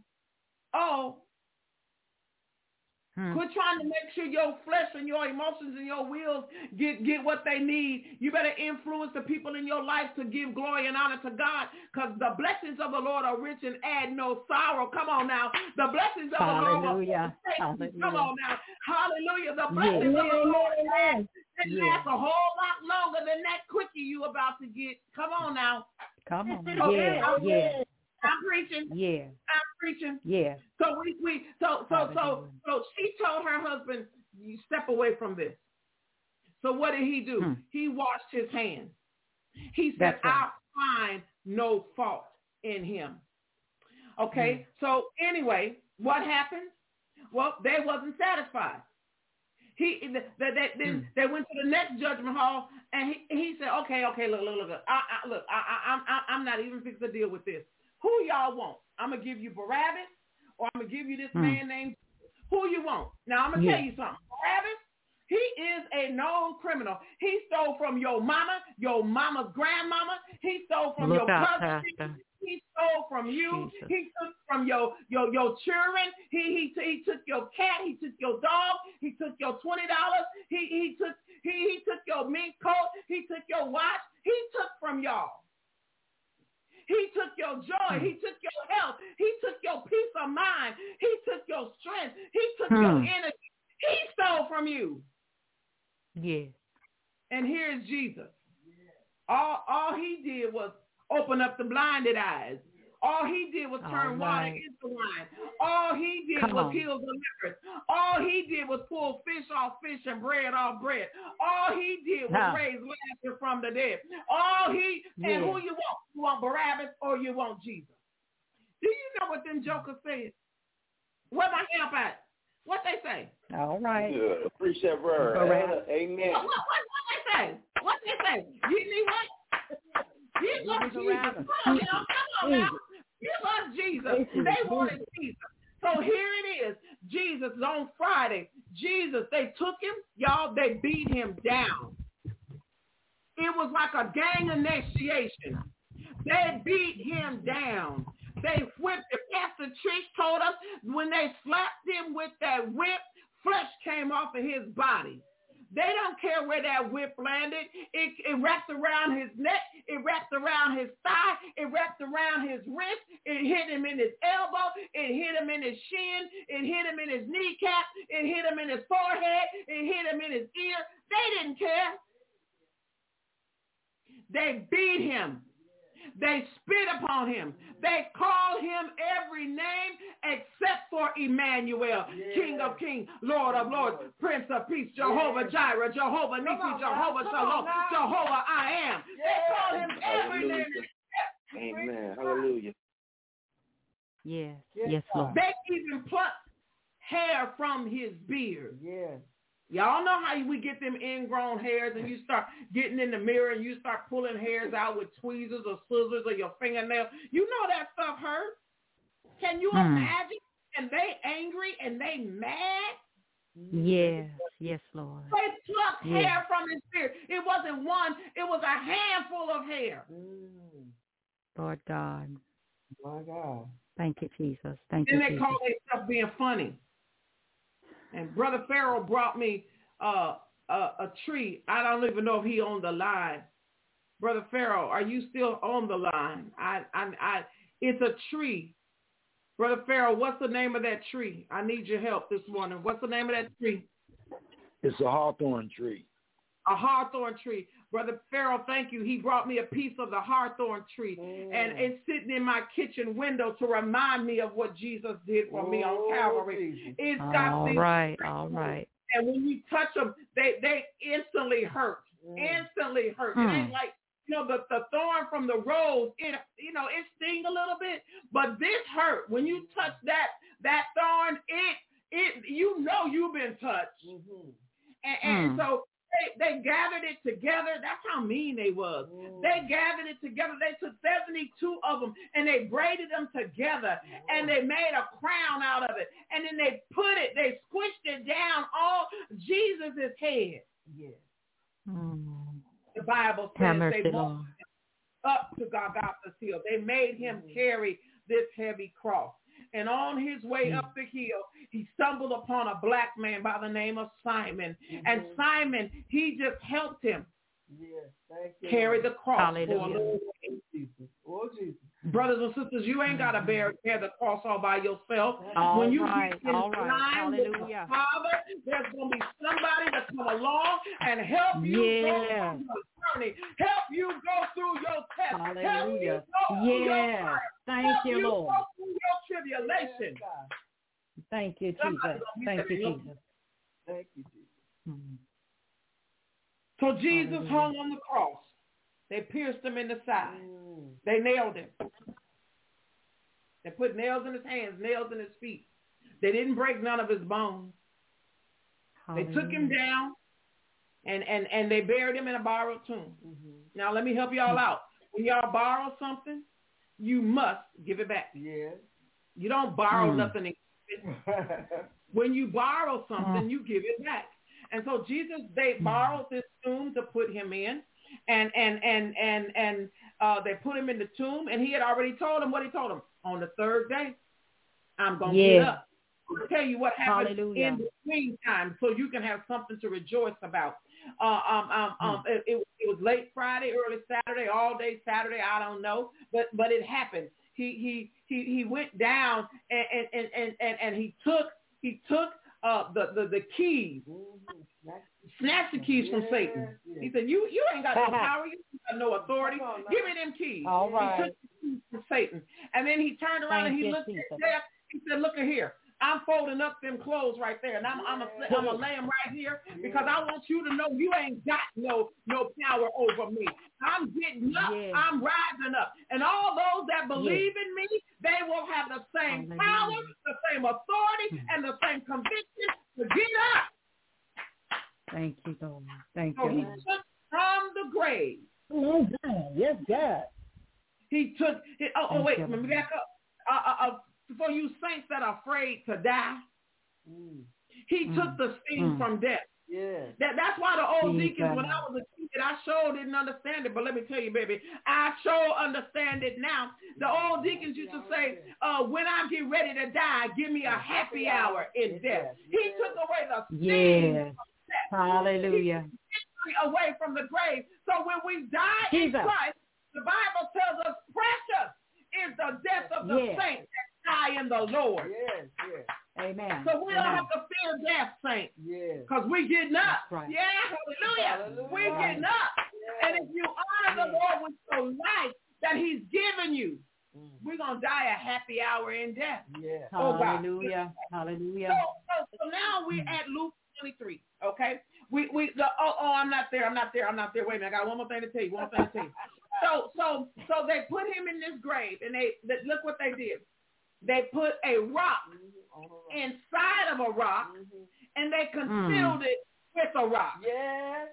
Speaker 2: Quit trying to make sure your flesh and your emotions and your wills get what they need. You better influence the people in your life to give glory and honor to God, because the blessings of the Lord are rich and add no sorrow. Come on now. The blessings of the Lord are rich. Come on now. Hallelujah. The blessings of the Lord last a whole lot longer than that quickie you about to get. Come on now.
Speaker 5: Come on.
Speaker 2: I'm preaching. I'm preaching. So so she told her husband, you step away from this. So what did he do? He washed his hands. He said, I'll find no fault in him. Okay. So anyway, what happened? Well, they wasn't satisfied. They went to the next judgment hall, and he said, okay, look, I'm not even fixing to deal with this. Who y'all want? I'm going to give you Barabbas,
Speaker 13: or I'm going to give you this man named who you want. Now, I'm going to tell you something. Barabbas, he is a known criminal. He stole from your mama's grandmama. He stole from your cousin. He stole from you. Jesus. He took from your children. He took your cat. He took your dog. He took your $20. He took your mink coat. He took your watch. He took from y'all. He took your joy. He took your health. He took your peace of mind. He took your strength. He took your energy. He stole from you.
Speaker 5: Yes.
Speaker 13: And here's Jesus. All he did was open up the blinded eyes. All he did was turn water into wine. All he did was heal the lepers. All he did was pull fish off fish and bread off bread. All he did was raise Lazarus from the dead. And who you want? You want Barabbas or you want Jesus? Do you know what them jokers said? Where my help at? What they say?
Speaker 5: All right.
Speaker 14: Good. Appreciate it. Amen.
Speaker 13: What they say? What they say? Give me what? Give us Jesus. Come on now. Give us Jesus. They wanted Jesus. So here it is. Jesus on Friday. Jesus, they took him. Y'all, they beat him down. It was like a gang initiation. They beat him down. They whipped him. Pastor Trish told us when they slapped him with that whip, flesh came off of his body. They don't care where that whip landed. It wrapped around his neck. It wrapped around his thigh. It wrapped around his wrist. It hit him in his elbow. It hit him in his shin. It hit him in his kneecap. It hit him in his forehead. It hit him in his ear. They didn't care. They beat him. They spit upon him. They called him every name except for Emmanuel, King of Kings, Lord of Lords, Prince of Peace, Jehovah Jireh, Jehovah Nissi, Jehovah Shalom, Jehovah I Am. They called him every name except.
Speaker 14: Amen. Hallelujah.
Speaker 5: Yes. Yes, Lord.
Speaker 13: They even plucked hair from his beard.
Speaker 7: Yes.
Speaker 13: Y'all know how we get them ingrown hairs and you start getting in the mirror and you start pulling hairs out with tweezers or scissors or your fingernail. You know that stuff hurts. Can you imagine? And they angry and they mad?
Speaker 5: Yes. Yes, Lord.
Speaker 13: They plucked hair from his beard. It wasn't one. It was a handful of hair.
Speaker 5: Lord God.
Speaker 7: My God.
Speaker 5: Thank you, Jesus. Thank you,
Speaker 13: Jesus.
Speaker 5: Jesus.
Speaker 13: Then they call themselves being funny. And Brother Farrell brought me a tree. I don't even know if he on the line. Brother Farrell, are you still on the line? It's a tree. Brother Farrell, what's the name of that tree? I need your help this morning. What's the name of that tree?
Speaker 9: It's a hawthorn tree.
Speaker 13: A hawthorn tree. Brother Farrell, thank you. He brought me a piece of the hawthorn tree. And it's sitting in my kitchen window to remind me of what Jesus did for me on Calvary. It's got
Speaker 5: all right.
Speaker 13: And when you touch them, they instantly hurt. Instantly hurt. It ain't like, the thorn from the rose, it sting a little bit, but this hurt. When you touch that thorn, you've been touched. And so they gathered it together. That's how mean they was. They gathered it together. They took 72 of them and they braided them together and they made a crown out of it. And then they squished it down on Jesus' head. Yes. The Bible says they walked up to Golgotha's hill. They made him carry this heavy cross. And on his way up the hill, he stumbled upon a black man by the name of Simon. And Simon, he just helped him carry the cross.
Speaker 5: Hallelujah.
Speaker 13: Brothers and sisters, you ain't got to bear the cross all by yourself. When you get in line with the Father, there's going to be somebody to come along and help you go through your journey, help you go through your test, help you go through your trial,
Speaker 5: thank you, Lord.
Speaker 13: Go through your tribulation.
Speaker 5: Thank you, Jesus. Thank you, Jesus.
Speaker 7: Thank you, Jesus.
Speaker 13: So Jesus hung on the cross. They pierced him in the side. They nailed him. They put nails in his hands, nails in his feet. They didn't break none of his bones. They took him down and they buried him in a borrowed tomb. Now let me help y'all out. When y'all borrow something, you must give it back.
Speaker 7: Yes.
Speaker 13: You don't borrow nothing and give it. When you borrow something, you give it back. And so Jesus, they borrowed this tomb to put him in, and they put him in the tomb, and he had already told them what he told them. On the third day, I'm going to get up. I'll tell you what happened in between time so you can have something to rejoice about. It was late Friday, early Saturday, all day Saturday, I don't know, but it happened. He went down and he took the keys, snatched the keys from Satan. He said, you ain't got no power, you ain't got no authority. Give me them keys.
Speaker 5: All right.
Speaker 13: He took the keys from Satan. And then he turned around and he looked at death. He said, look at here. I'm folding up them clothes right there, and I'm gonna lay them right here because I want you to know you ain't got no power over me. I'm getting up. I'm rising up. And all those that believe in me, they will have the same power, the same authority, and the same conviction to get up.
Speaker 5: Thank you, Lord. Thank
Speaker 13: so
Speaker 5: you.
Speaker 13: He took from the grave.
Speaker 12: Oh, God. Yes, God.
Speaker 13: He took. Wait, let me back up. For you saints that are afraid to die, he took the sting from death.
Speaker 7: Yeah.
Speaker 13: That's why the old deacons, when I was a kid, I sure didn't understand it. But let me tell you, baby, I sure understand it now. The old deacons used to say, when I get ready to die, give me a happy hour in death. He took away the sting from death.
Speaker 5: Hallelujah.
Speaker 13: He took away from the grave. So when we die in Christ, the Bible tells us precious is the death of the saints that die in the Lord.
Speaker 7: Yes.
Speaker 5: Amen.
Speaker 13: So we don't have to fear death, saints. Because we getting up.
Speaker 5: Right.
Speaker 13: Yeah, hallelujah. We're getting up. And if you honor the Lord with your life that he's given you, we're going to die a happy hour in death.
Speaker 7: Yeah.
Speaker 5: Hallelujah. Hallelujah.
Speaker 13: So now we're at Luke 23, okay? I'm not there. Wait a minute, I got one more thing to tell you. So they put him in this grave, and they look what they did. They put a rock inside of a rock, and they concealed it with a rock.
Speaker 7: Yes.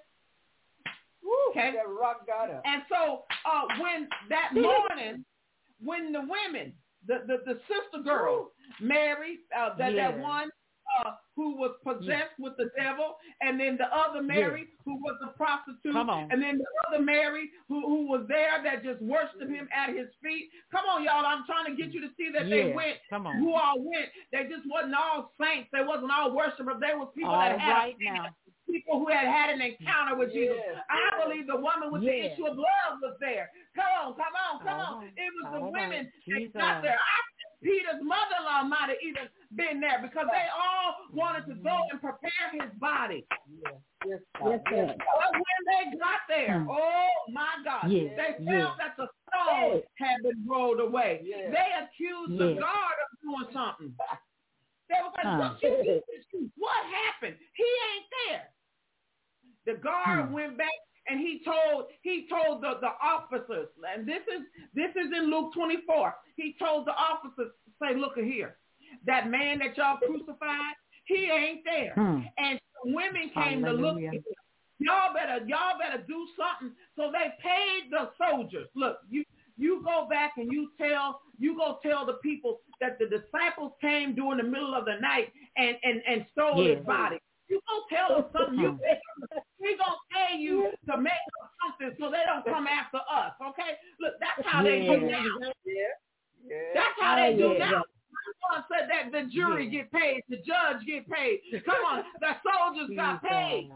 Speaker 13: Okay.
Speaker 7: That rock got up.
Speaker 13: And so when that morning, when the women, the sister girls, Mary, that one who was possessed with the devil, and then the other Mary who was a prostitute, and then the other Mary who was there that just worshipped him at his feet. Come on, y'all. I'm trying to get you to see that they went. Who all went. They just wasn't all saints. They wasn't all worshipers. There was people that had people who had an encounter with Jesus. I believe the woman with the issue of blood was there. Come on. It was the women that got there. Peter's mother-in-law might have even been there because they all wanted to go and prepare his body.
Speaker 12: Yes,
Speaker 13: but when they got there, oh my God, they felt that the stone had been rolled away. They accused the guard of doing something. They were like, what happened? He ain't there. The guard went back and he told the officers, and this is in Luke 24. He told the officers, say, look here, that man that y'all crucified, he ain't there. And women came to look at him. Y'all better do something. So they paid the soldiers. Look, you go back and you go tell the people that the disciples came during the middle of the night and stole his body. You go tell them something. We gonna pay you to make up something so they don't come after us. Okay? Look, that's how they do now. That's how they do now. Someone said that the jury get paid, the judge get paid. Come on, the soldiers got paid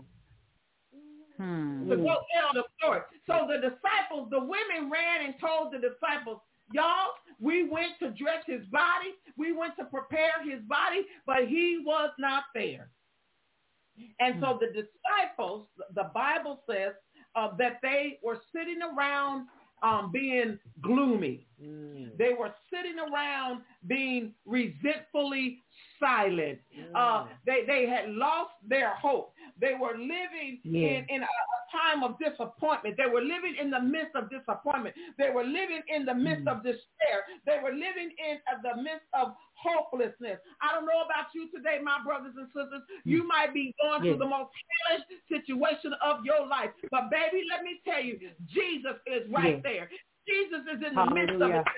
Speaker 13: to go tell the story. So the disciples, the women ran and told the disciples, y'all, we went to dress his body, we went to prepare his body, but he was not there. And so the disciples, the Bible says that they were sitting around being gloomy. They were sitting around being resentfully silent. They had lost their hope. They were living in a time of disappointment. They were living in the midst of disappointment. They were living in the midst of despair. They were living in the midst of hopelessness. I don't know about you today, my brothers and sisters. You might be going through the most hellish situation of your life. But baby, let me tell you, Jesus is right there. Jesus is in the midst of it.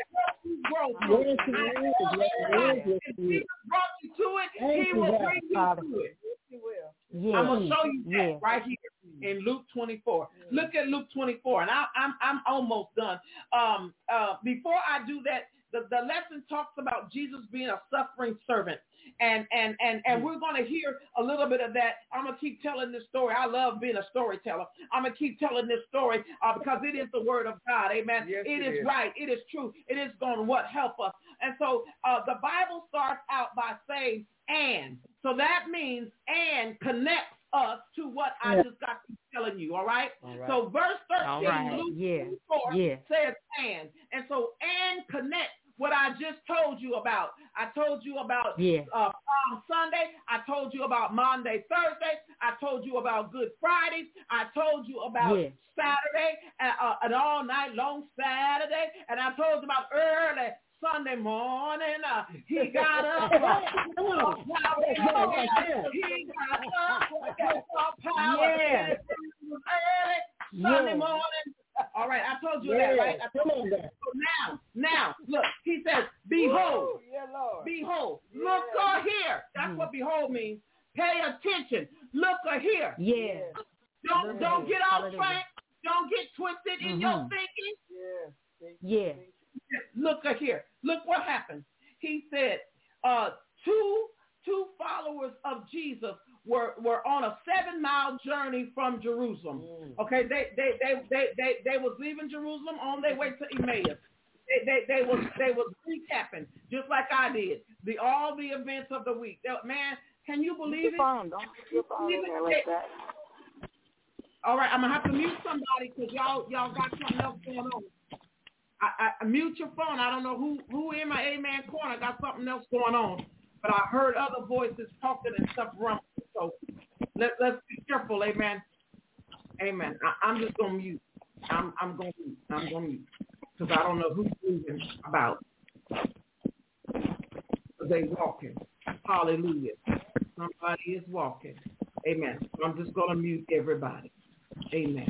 Speaker 13: If Jesus brought you to it, he will bring you to it. I'm going to show you that right here in Luke 24. Look at Luke 24, and I'm almost done. Before I do that, the lesson talks about Jesus being a suffering servant. And we're going to hear a little bit of that. I'm going to keep telling this story. I love being a storyteller. I'm going to keep telling this story because it is the word of God. Amen. Yes, it is right. It is true. It is going to help us. And so the Bible starts out by saying, and. So that means and connects us to what I just got to telling you. All right. So verse 13, Luke 24 says and. And so and connects what I just told you about. I told you about Sunday. I told you about Monday, Thursday. I told you about Good Friday. I told you about Saturday, an all night long Saturday. And I told you about early Sunday morning. He got up. He got up. Power. Early Sunday morning. All right, I told you that, right? I told you that. So now, look, he says, behold, behold, look here. That's what behold means. Pay attention. Look here. Yeah. Don't get off track. Don't get twisted in your thinking. Yeah. Look here. Look what happened. He said, two followers of Jesus were on a 7-mile journey from Jerusalem. Okay, they was leaving Jerusalem on their way to Emmaus. They was recapping just like I did all the events of the week. Man, can you believe it? Don't put your phone in there like that. All right, I'm gonna have to mute somebody because y'all got something else going on. I mute your phone. I don't know who in my amen corner got something else going on. But I heard other voices talking and stuff rumbling. So let's be careful, amen. Amen. I'm just going to mute. I'm going to mute. Because I don't know who's moving about. They walking. Hallelujah. Somebody is walking. Amen. So I'm just going to mute everybody. Amen.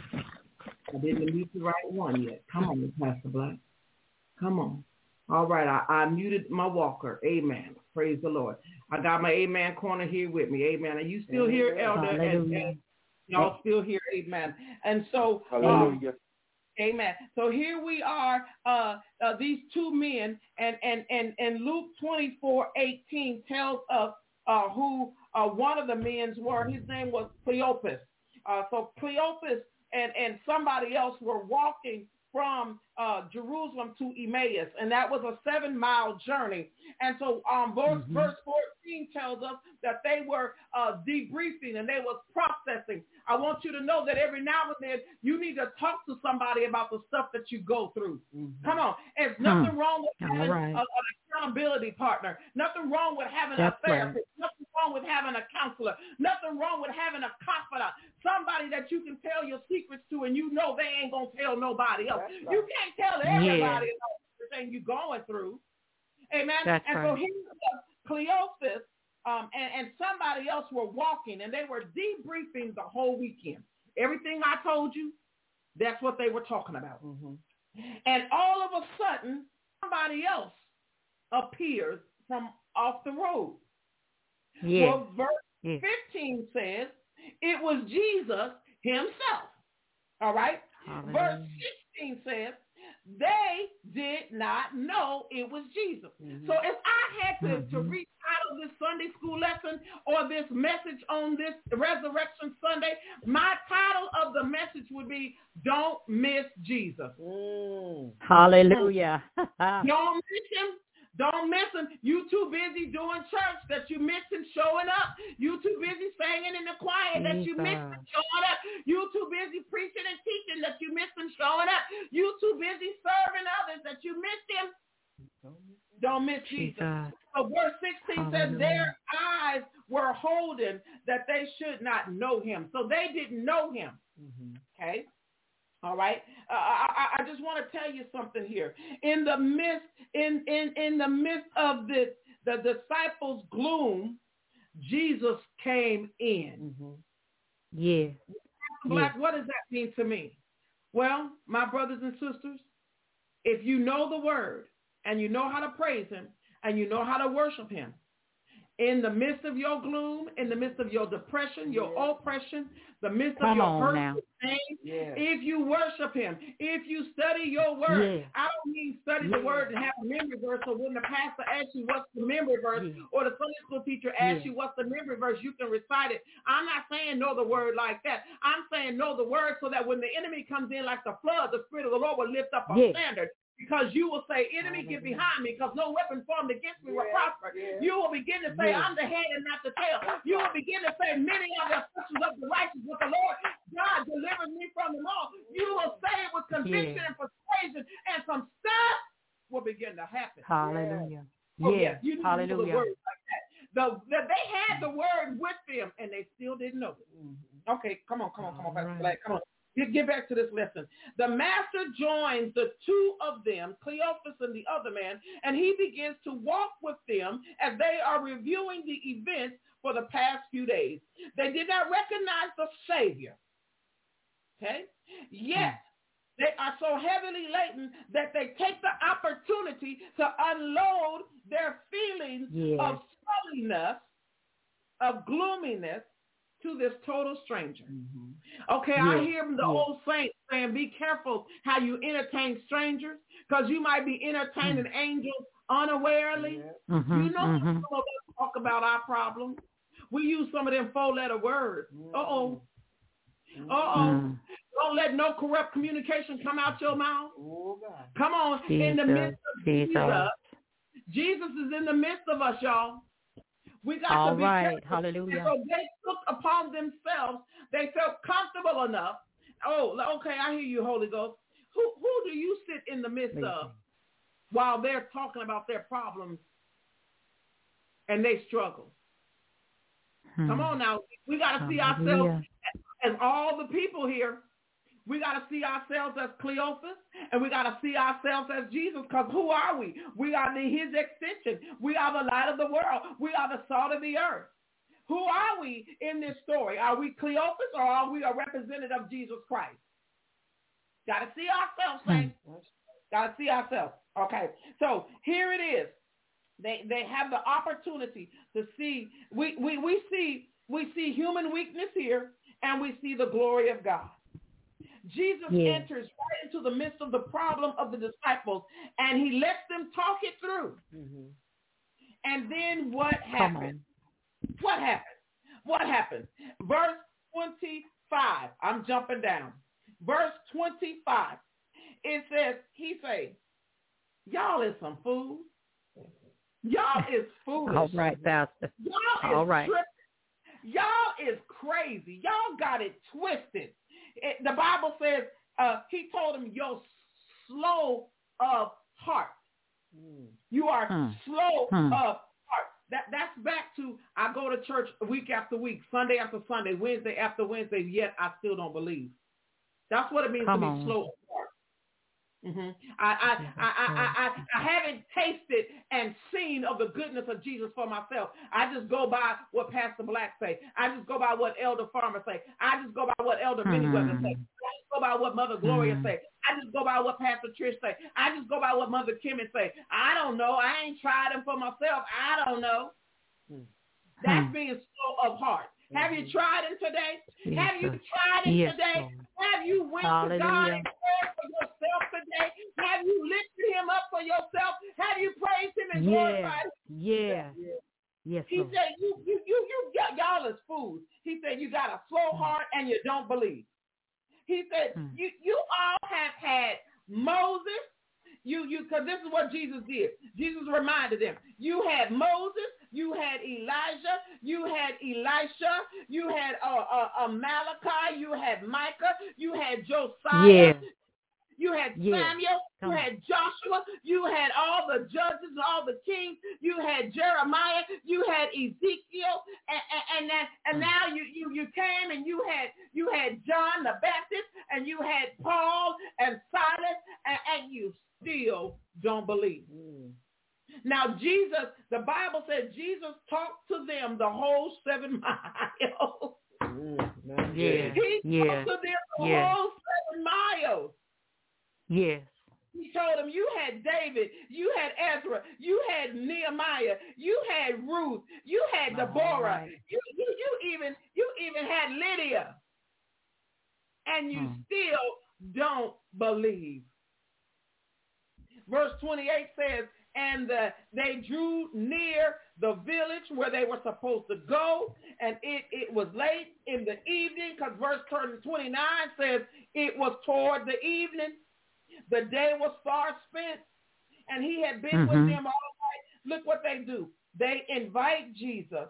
Speaker 13: I didn't mute the right one yet. Come on, Pastor Black. Come on. All right, I muted my walker. Amen. Praise the Lord. I got my amen corner here with me. Amen. Are you still here, Elder? And y'all still here. Amen. And so, amen. So here we are, these two men, and Luke 24:18 tells us who one of the men were. His name was Cleopas. So Cleopas and somebody else were walking from Jerusalem to Emmaus, and that was a 7-mile journey. And so verse 14 tells us that they were debriefing and they was processing. I want you to know that every now and then you need to talk to somebody about the stuff that you go through. Come on. There's nothing wrong with having an accountability partner. Nothing wrong with having a therapist. Nothing wrong with having a counselor. Nothing wrong with having a confidant. Somebody that you can tell your secrets to and you know they ain't going to tell nobody else. You can't tell everybody everything you're going through. Amen. So here was Cleopas and somebody else were walking, and they were debriefing the whole weekend. Everything I told you, that's what they were talking about. And all of a sudden, somebody else appears from off the road. Well, verse 15 says it was Jesus himself. All right. Verse 16 says they did not know it was Jesus. So if I had to retitle this Sunday school lesson or this message on this Resurrection Sunday, my title of the message would be Don't Miss Jesus.
Speaker 5: Hallelujah.
Speaker 13: Don't miss him. Don't miss him. You too busy doing church that you missed him showing up. You too busy singing in the choir that you missed him showing up. You too busy preaching and teaching that you missed him showing up. You too busy serving others that you missed him. Don't miss Jesus. So verse 16 says their eyes were holden that they should not know him. So they didn't know him. Okay. All right. I just want to tell you something here. In the midst, in the midst of the disciples' gloom, Jesus came in. Black, what does that mean to me? Well, my brothers and sisters, if you know the word and you know how to praise him and you know how to worship him, in the midst of your gloom, in the midst of your depression, your oppression, the midst of your hurt, pain, if you worship him, if you study your word, I don't mean study the word and have a memory verse, so when the pastor asks you what's the memory verse, or the Sunday school teacher asks you what's the memory verse, you can recite it. I'm not saying know the word like that. I'm saying know the word so that when the enemy comes in like the flood, the Spirit of the Lord will lift up a standard. Because you will say, enemy, get behind me, because no weapon formed against me will prosper. You will begin to say, I'm the head and not the tail. You will begin to say, many are the afflictions of the righteous, but the Lord God delivered me from them all. You will say it with conviction and persuasion, and some stuff will begin to happen.
Speaker 5: Hallelujah.
Speaker 13: You need to know the word like that. They had the word with them, and they still didn't know it. Okay, come on, Pastor Black, come on. Get back to this lesson. The master joins the two of them, Cleophas and the other man, and he begins to walk with them as they are reviewing the events for the past few days. They did not recognize the Savior. Okay? Yet, they are so heavily laden that they take the opportunity to unload their feelings of sulliness, of gloominess, to this total stranger. Okay, I hear the old saints saying, be careful how you entertain strangers, because you might be entertaining angels unawarely. You know, some of us talk about our problems. We use some of them four-letter words. Don't let no corrupt communication come out your mouth. Come on, in the midst of Jesus. Jesus is in the midst of us, y'all. We got to be careful.
Speaker 5: Hallelujah.
Speaker 13: And so they took upon themselves, they felt comfortable enough. Oh, okay, I hear you, Holy Ghost. Who do you sit in the midst of while they're talking about their problems and they struggle? Come on now. We got to see ourselves as all the people here. We got to see ourselves as Cleophas, and we got to see ourselves as Jesus, because who are we? We are his extension. We are the light of the world. We are the salt of the earth. Who are we in this story? Are we Cleophas, or are we a representative of Jesus Christ? Got to see ourselves, saints. Got to see ourselves. Okay, so here it is. They have the opportunity to see. We see human weakness here, and we see the glory of God. Jesus enters right into the midst of the problem of the disciples, and he lets them talk it through. And then what happened? What happened? Verse 25. I'm jumping down. Verse 25. It says, he say, y'all is some fools. Y'all is foolish.
Speaker 5: All right, Pastor.
Speaker 13: Y'all is tripping. Y'all is crazy. Y'all got it twisted. The Bible says he told him, you're slow of heart. You are slow of heart. That's back to, I go to church week after week, Sunday after Sunday, Wednesday after Wednesday, yet I still don't believe. That's what it means to be slow of heart. I haven't tasted and seen of the goodness of Jesus for myself. I just go by what Pastor Black say. I just go by what Elder Farmer say. I just go by what Elder Minnieweather say. I just go by what Mother Gloria say. I just go by what Pastor Trish say. I just go by what Mother Kimmy say. I don't know. I ain't tried them for myself. I don't know. That's being slow of heart. Have you tried it today? Have you tried it today? Have you went to God and prayed for yourself today? Have you lifted him up for yourself? Have you praised him and glorified him?
Speaker 5: Yes.
Speaker 13: He said, y'all is fools. He said, you got a slow heart and you don't believe. He said, you all have had Moses. Because this is what Jesus did. Jesus reminded them. You had Moses. You had Elijah, you had Elisha, you had Malachi, you had Micah, you had Josiah, you had Samuel, you had Joshua, you had all the judges and all the kings, you had Jeremiah, you had Ezekiel, and now you came and you had John the Baptist, and you had Paul and Silas, and you still don't believe. Now, Jesus, the Bible said Jesus talked to them the whole 7 miles. He talked to them the whole 7 miles.
Speaker 5: Yes.
Speaker 13: He he told them, you had David, you had Ezra, you had Nehemiah, you had Ruth, you had Deborah, you even had Lydia, and you still don't believe. Verse 28 says, and they drew near the village where they were supposed to go, and it was late in the evening, because verse 29 says it was toward the evening. The day was far spent, and he had been with them all night. Look what they do. They invite Jesus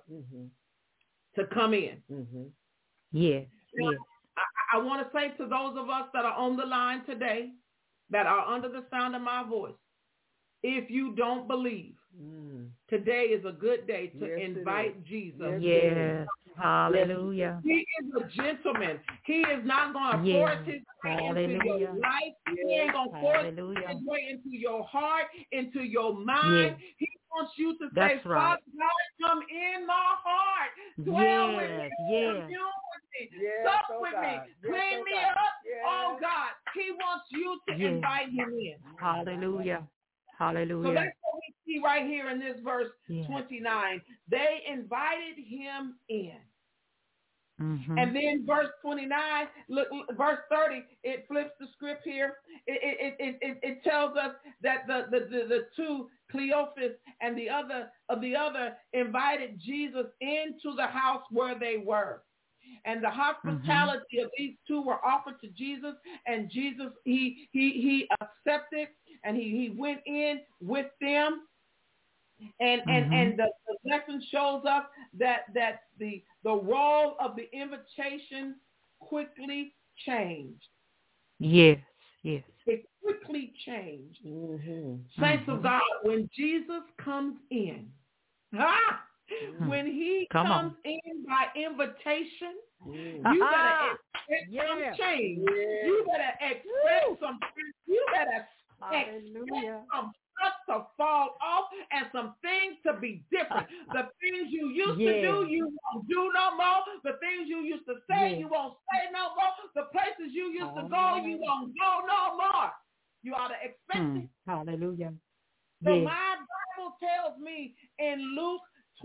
Speaker 13: to come in.
Speaker 5: Yes,
Speaker 13: now,
Speaker 5: yes.
Speaker 13: I want to say to those of us that are on the line today, that are under the sound of my voice, if you don't believe, today is a good day to invite Jesus.
Speaker 5: Yes. Hallelujah.
Speaker 13: He is a gentleman. He is not going to force his way into your life. He ain't going to force his way into your heart, into your mind. He wants you to say, Father God, come in my heart. Dwell with me. Commune with me. Sup with me. Clean me up. Oh, God. He wants you to invite him in.
Speaker 5: Hallelujah. Hallelujah.
Speaker 13: So that's what we see right here in this verse 29. They invited him in. And then verse 29, look, verse 30, it flips the script here. It tells us that the two, Cleophas and the other invited Jesus into the house where they were. And the hospitality of these two were offered to Jesus, and Jesus, he accepted, and he went in with them. And the lesson shows us that the role of the invitation quickly changed.
Speaker 5: Yes, yes.
Speaker 13: It quickly changed. Saints of God, when Jesus comes in, when he comes in by invitation, you better expect some change. You better expect some. You better expect some stuff to fall off and some things to be different. The things you used to do, you won't do no more. The things you used to say, you won't say no more. The places you used to go, you won't go no more. You ought to expect it.
Speaker 5: Hallelujah.
Speaker 13: So my Bible tells me in Luke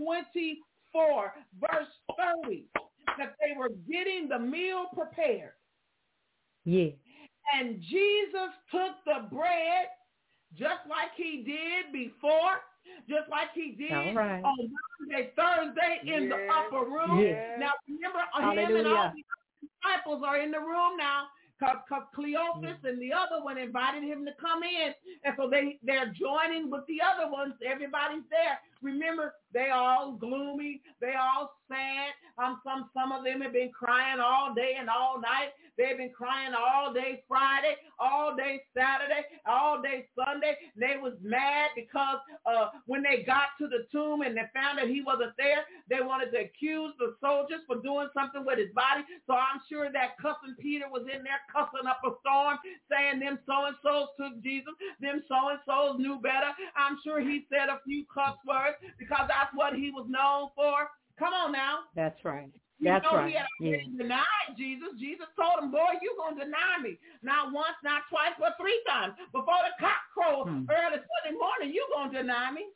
Speaker 13: 24, verse 30, that they were getting the meal prepared.
Speaker 5: Yeah.
Speaker 13: And Jesus took the bread just like he did before, just like he did on Monday, Thursday in the upper room. Now remember, him and all the disciples are in the room now. Cleophas and the other one invited him to come in. And so they're joining with the other ones. Everybody's there. Remember, they all gloomy. They all sad. Some of them have been crying all day and all night. They've been crying all day Friday, all day Saturday, all day Sunday. They was mad because when they got to the tomb and they found that he wasn't there, they wanted to accuse the soldiers for doing something with his body. So I'm sure that cussing Peter was in there cussing up a storm, saying them so-and-sos took Jesus, them so-and-sos knew better. I'm sure he said a few cuss words because that's what he was known for. Come on now.
Speaker 5: That's right.
Speaker 13: He had already denied Jesus. Jesus told him, boy, you're going to deny me. Not once, not twice, but 3 times. Before the cock crows early Sunday morning, you're going to deny me.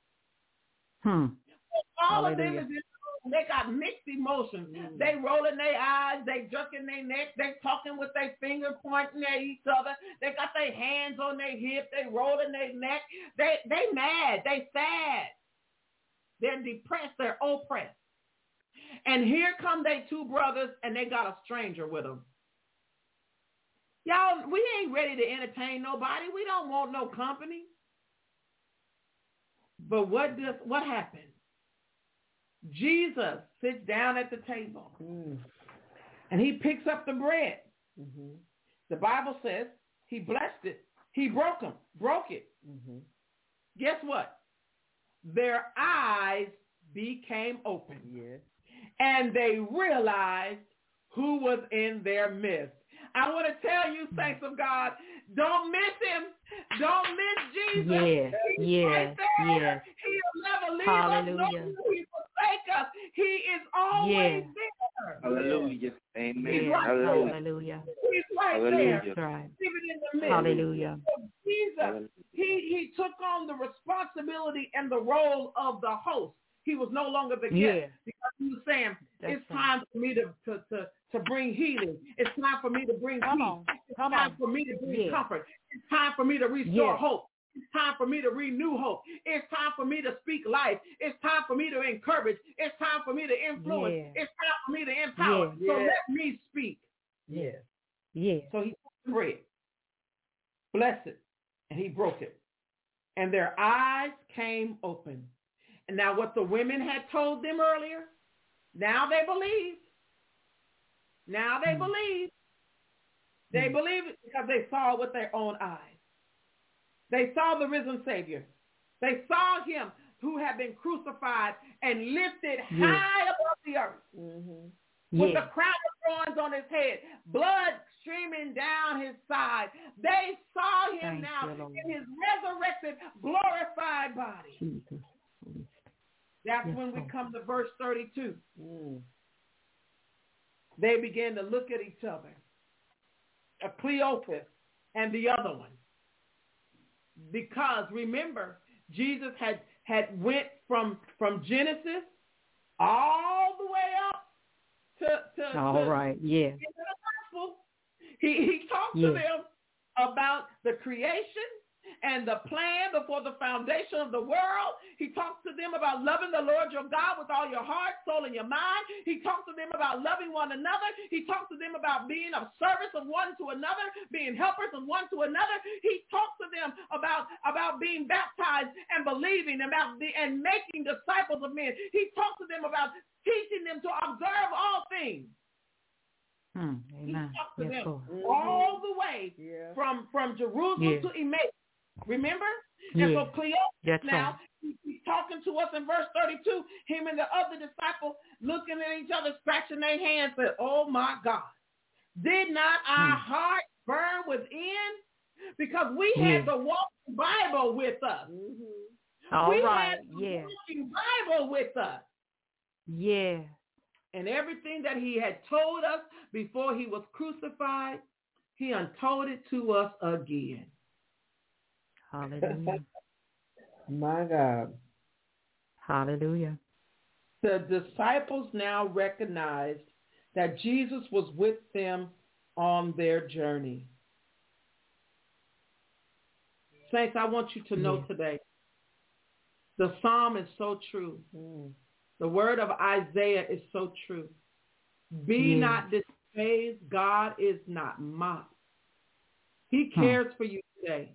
Speaker 13: All of them is in the room. They got mixed emotions. They rolling their eyes. They jerking their neck. They talking with their finger pointing at each other. They got their hands on their hip. They rolling their neck. They mad. They sad. They're depressed. They're oppressed. And here come they 2 brothers, and they got a stranger with them. Y'all, we ain't ready to entertain nobody. We don't want no company. But what happened? Jesus sits down at the table, and he picks up the bread. The Bible says he blessed it. He broke it. Guess what? Their eyes became open. And they realized who was in their midst. I want to tell you, saints of God, don't miss him. Don't miss Jesus. He's right there. He'll never leave us, nor will he forsake us. He is always there.
Speaker 14: Hallelujah. Amen.
Speaker 13: He's right
Speaker 5: Hallelujah.
Speaker 13: He's right there.
Speaker 5: That's right.
Speaker 13: Even in the midst.
Speaker 5: Hallelujah.
Speaker 13: So Jesus role of the host. He was no longer the guest because he was saying, it's time for me to bring healing. It's time for me to bring peace. It's time for me to bring comfort. It's time for me to restore hope. It's time for me to renew hope. It's time for me to speak life. It's time for me to encourage. It's time for me to influence. It's time for me to empower. So let me speak.
Speaker 7: Yes.
Speaker 5: Yeah.
Speaker 13: So he took the bread, blessed it, and he broke it. And their eyes came open. And now what the women had told them earlier, now they believe. Now they believe. They believe it because they saw it with their own eyes. They saw the risen Savior. They saw him who had been crucified and lifted high above the earth with the crown of thorns on his head, blood streaming down his side. They saw him in his resurrected, glorified body. That's when we come to verse 32. They began to look at each other, Cleopas and the other one. Because remember, Jesus had went from Genesis all the way up to the gospel. He talked to them about the creation and the plan before the foundation of the world. He talked to them about loving the Lord your God with all your heart, soul, and your mind. He talked to them about loving one another. He talked to them about being of service of one to another, being helpers of one to another. He talked to them about being baptized and believing, and making disciples of men. He talked to them about teaching them to observe all things.
Speaker 5: Amen.
Speaker 13: He talked to them all the way from Jerusalem to Emmaus. Remember? And so Cleopas now, he's talking to us in verse 32, him and the other disciple looking at each other, scratching their hands, said, oh my God, did not our heart burn within? Because we had the walking Bible with us. We had the walking Bible with us.
Speaker 5: Yeah.
Speaker 13: And everything that he had told us before he was crucified, he untold it to us again.
Speaker 5: Hallelujah.
Speaker 7: My God.
Speaker 5: Hallelujah.
Speaker 13: The disciples now recognized that Jesus was with them on their journey. Saints, I want you to know today, the psalm is so true. The word of Isaiah is so true. Be not dismayed. God is not mocked. He cares for you today.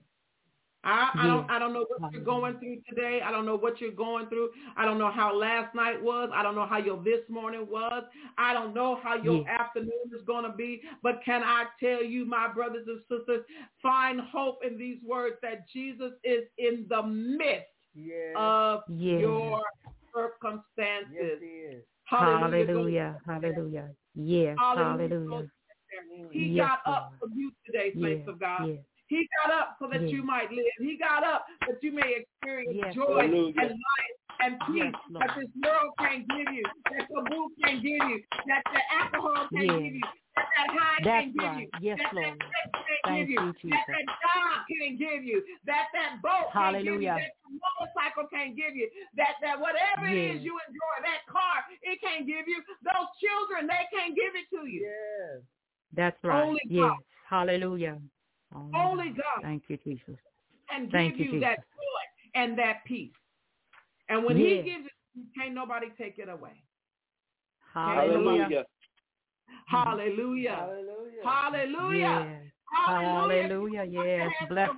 Speaker 13: I don't know what you're going through today. I don't know what you're going through. I don't know how last night was. I don't know how your this morning was. I don't know how your afternoon is going to be. But can I tell you, my brothers and sisters, find hope in these words that Jesus is in the midst of your circumstances.
Speaker 7: Yes, he is.
Speaker 5: Hallelujah. Hallelujah. Yes. Hallelujah.
Speaker 13: He got up for you today, saints of God. He got up so that you might live. He got up that you may experience joy and life and peace that this world can't give you, that the booze can't give you, that the alcohol can't give you, that high can't give you, that sex can't give you, that job can't give you, that boat can't give you, that motorcycle can't give you, that whatever it is you enjoy, that car, it can't give you. Those children, they can't give it to you.
Speaker 7: Yes.
Speaker 5: That's right.
Speaker 13: Only God.
Speaker 5: Hallelujah.
Speaker 13: Only God.
Speaker 5: Thank you, Jesus.
Speaker 13: And give you that joy and that peace. And when he gives it, can't nobody take it away.
Speaker 5: Hallelujah.
Speaker 13: Hallelujah. Hallelujah.
Speaker 5: Hallelujah. Yes. Blessing.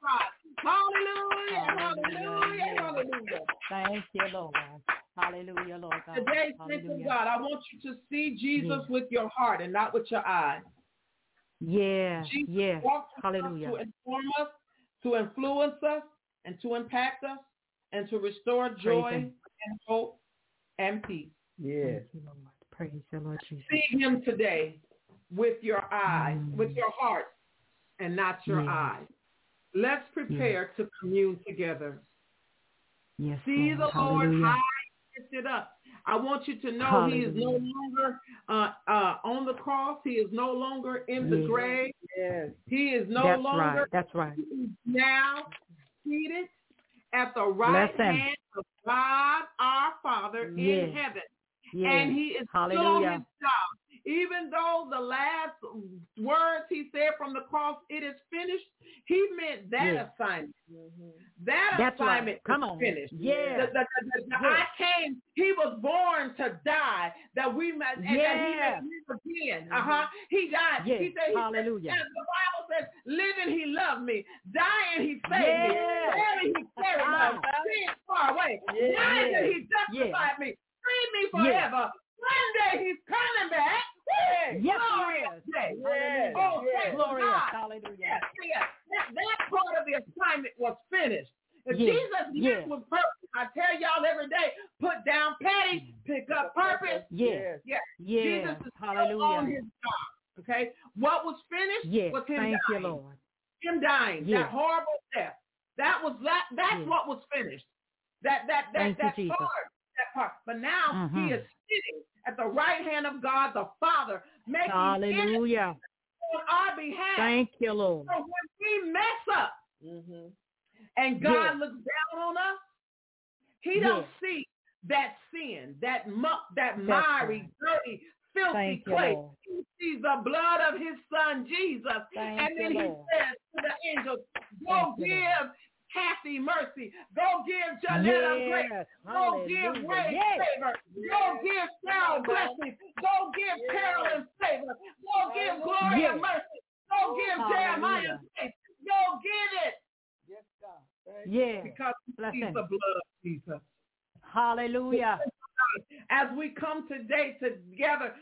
Speaker 13: Hallelujah. Hallelujah. Hallelujah.
Speaker 5: Thank you, Lord. Hallelujah, Lord God.
Speaker 13: Today, thank you, God. I want you to see Jesus with your heart and not with your eyes.
Speaker 5: Yeah.
Speaker 13: Jesus walked with us to inform us, to influence us, and to impact us, and to restore joy and hope and peace.
Speaker 7: Yes.
Speaker 5: Thank you, Lord. Praise the Lord Jesus.
Speaker 13: See him today with your eyes, with your heart, and not your eyes. Let's prepare to commune together.
Speaker 5: Yes,
Speaker 13: see
Speaker 5: Lord.
Speaker 13: the Lord
Speaker 5: Hallelujah.
Speaker 13: high and lifted up. I want you to know he is no longer on the cross. He is no longer in the grave.
Speaker 7: Yes.
Speaker 13: He is no longer.
Speaker 5: That's right.
Speaker 13: He's now seated at the right hand of God our Father in heaven. And he is still on his job. Even though the last words he said from the cross, it is finished, he meant that assignment. That assignment is finished. I came, he was born to die, that we might, and that he may live again. He died. He said, hallelujah. And the Bible says, living he loved me, dying he saved me, buried he carried me, being far away, dying he justified me, freed me forever. One day he's coming back.
Speaker 5: Yes, glorious.
Speaker 13: Oh, glorious. Hallelujah. That part of the assignment was finished. If Jesus was perfect, I tell y'all every day, put down petty, pick up purpose. Jesus is still on his job. Okay? What was finished was him dying.
Speaker 5: Thank you, Lord.
Speaker 13: Him dying. That horrible death. That's what was finished. That part. But now he is sitting at the right hand of God the Father, making intercession on our behalf.
Speaker 5: Thank you, Lord.
Speaker 13: So when we mess up and God looks down on us, he don't see that sin, that muck, that miry, dirty, filthy clay. He sees the blood of his son Jesus. And then he says to the angels, go give Kathy mercy. Go give Janetta grace. Go give Ray favor. Go give Sarah blessings. Go give Carolyn favor. Go give Gloria mercy. Go give Jeremiah grace. Go give it.
Speaker 7: Yes, God.
Speaker 13: Because he sees the blood of Jesus.
Speaker 5: Hallelujah.
Speaker 13: As we come today together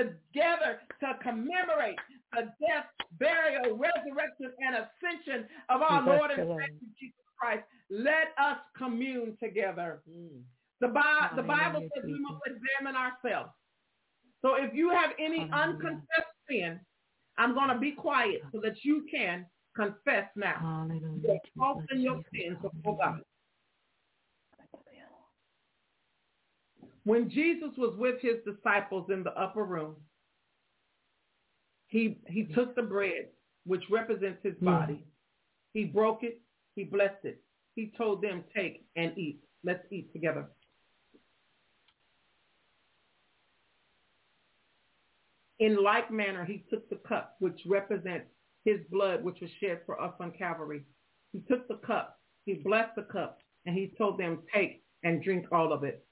Speaker 13: to commemorate the death, burial, resurrection, and ascension of our Lord and Savior Jesus Christ, let us commune together. The Bible says we must examine ourselves. So if you have any unconfessed sin, I'm going to be quiet so that you can confess now. Your faults and your sins before God. When Jesus was with his disciples in the upper room, he took the bread, which represents his body. He broke it. He blessed it. He told them, take and eat. Let's eat together. In like manner, he took the cup, which represents his blood, which was shed for us on Calvary. He took the cup. He blessed the cup. And he told them, take and drink all of it.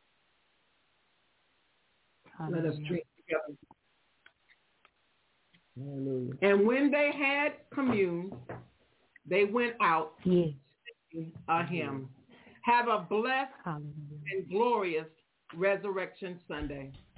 Speaker 13: Let us drink together. Hallelujah. And when they had communed, they went out singing a hymn. Have a blessed and glorious Resurrection Sunday.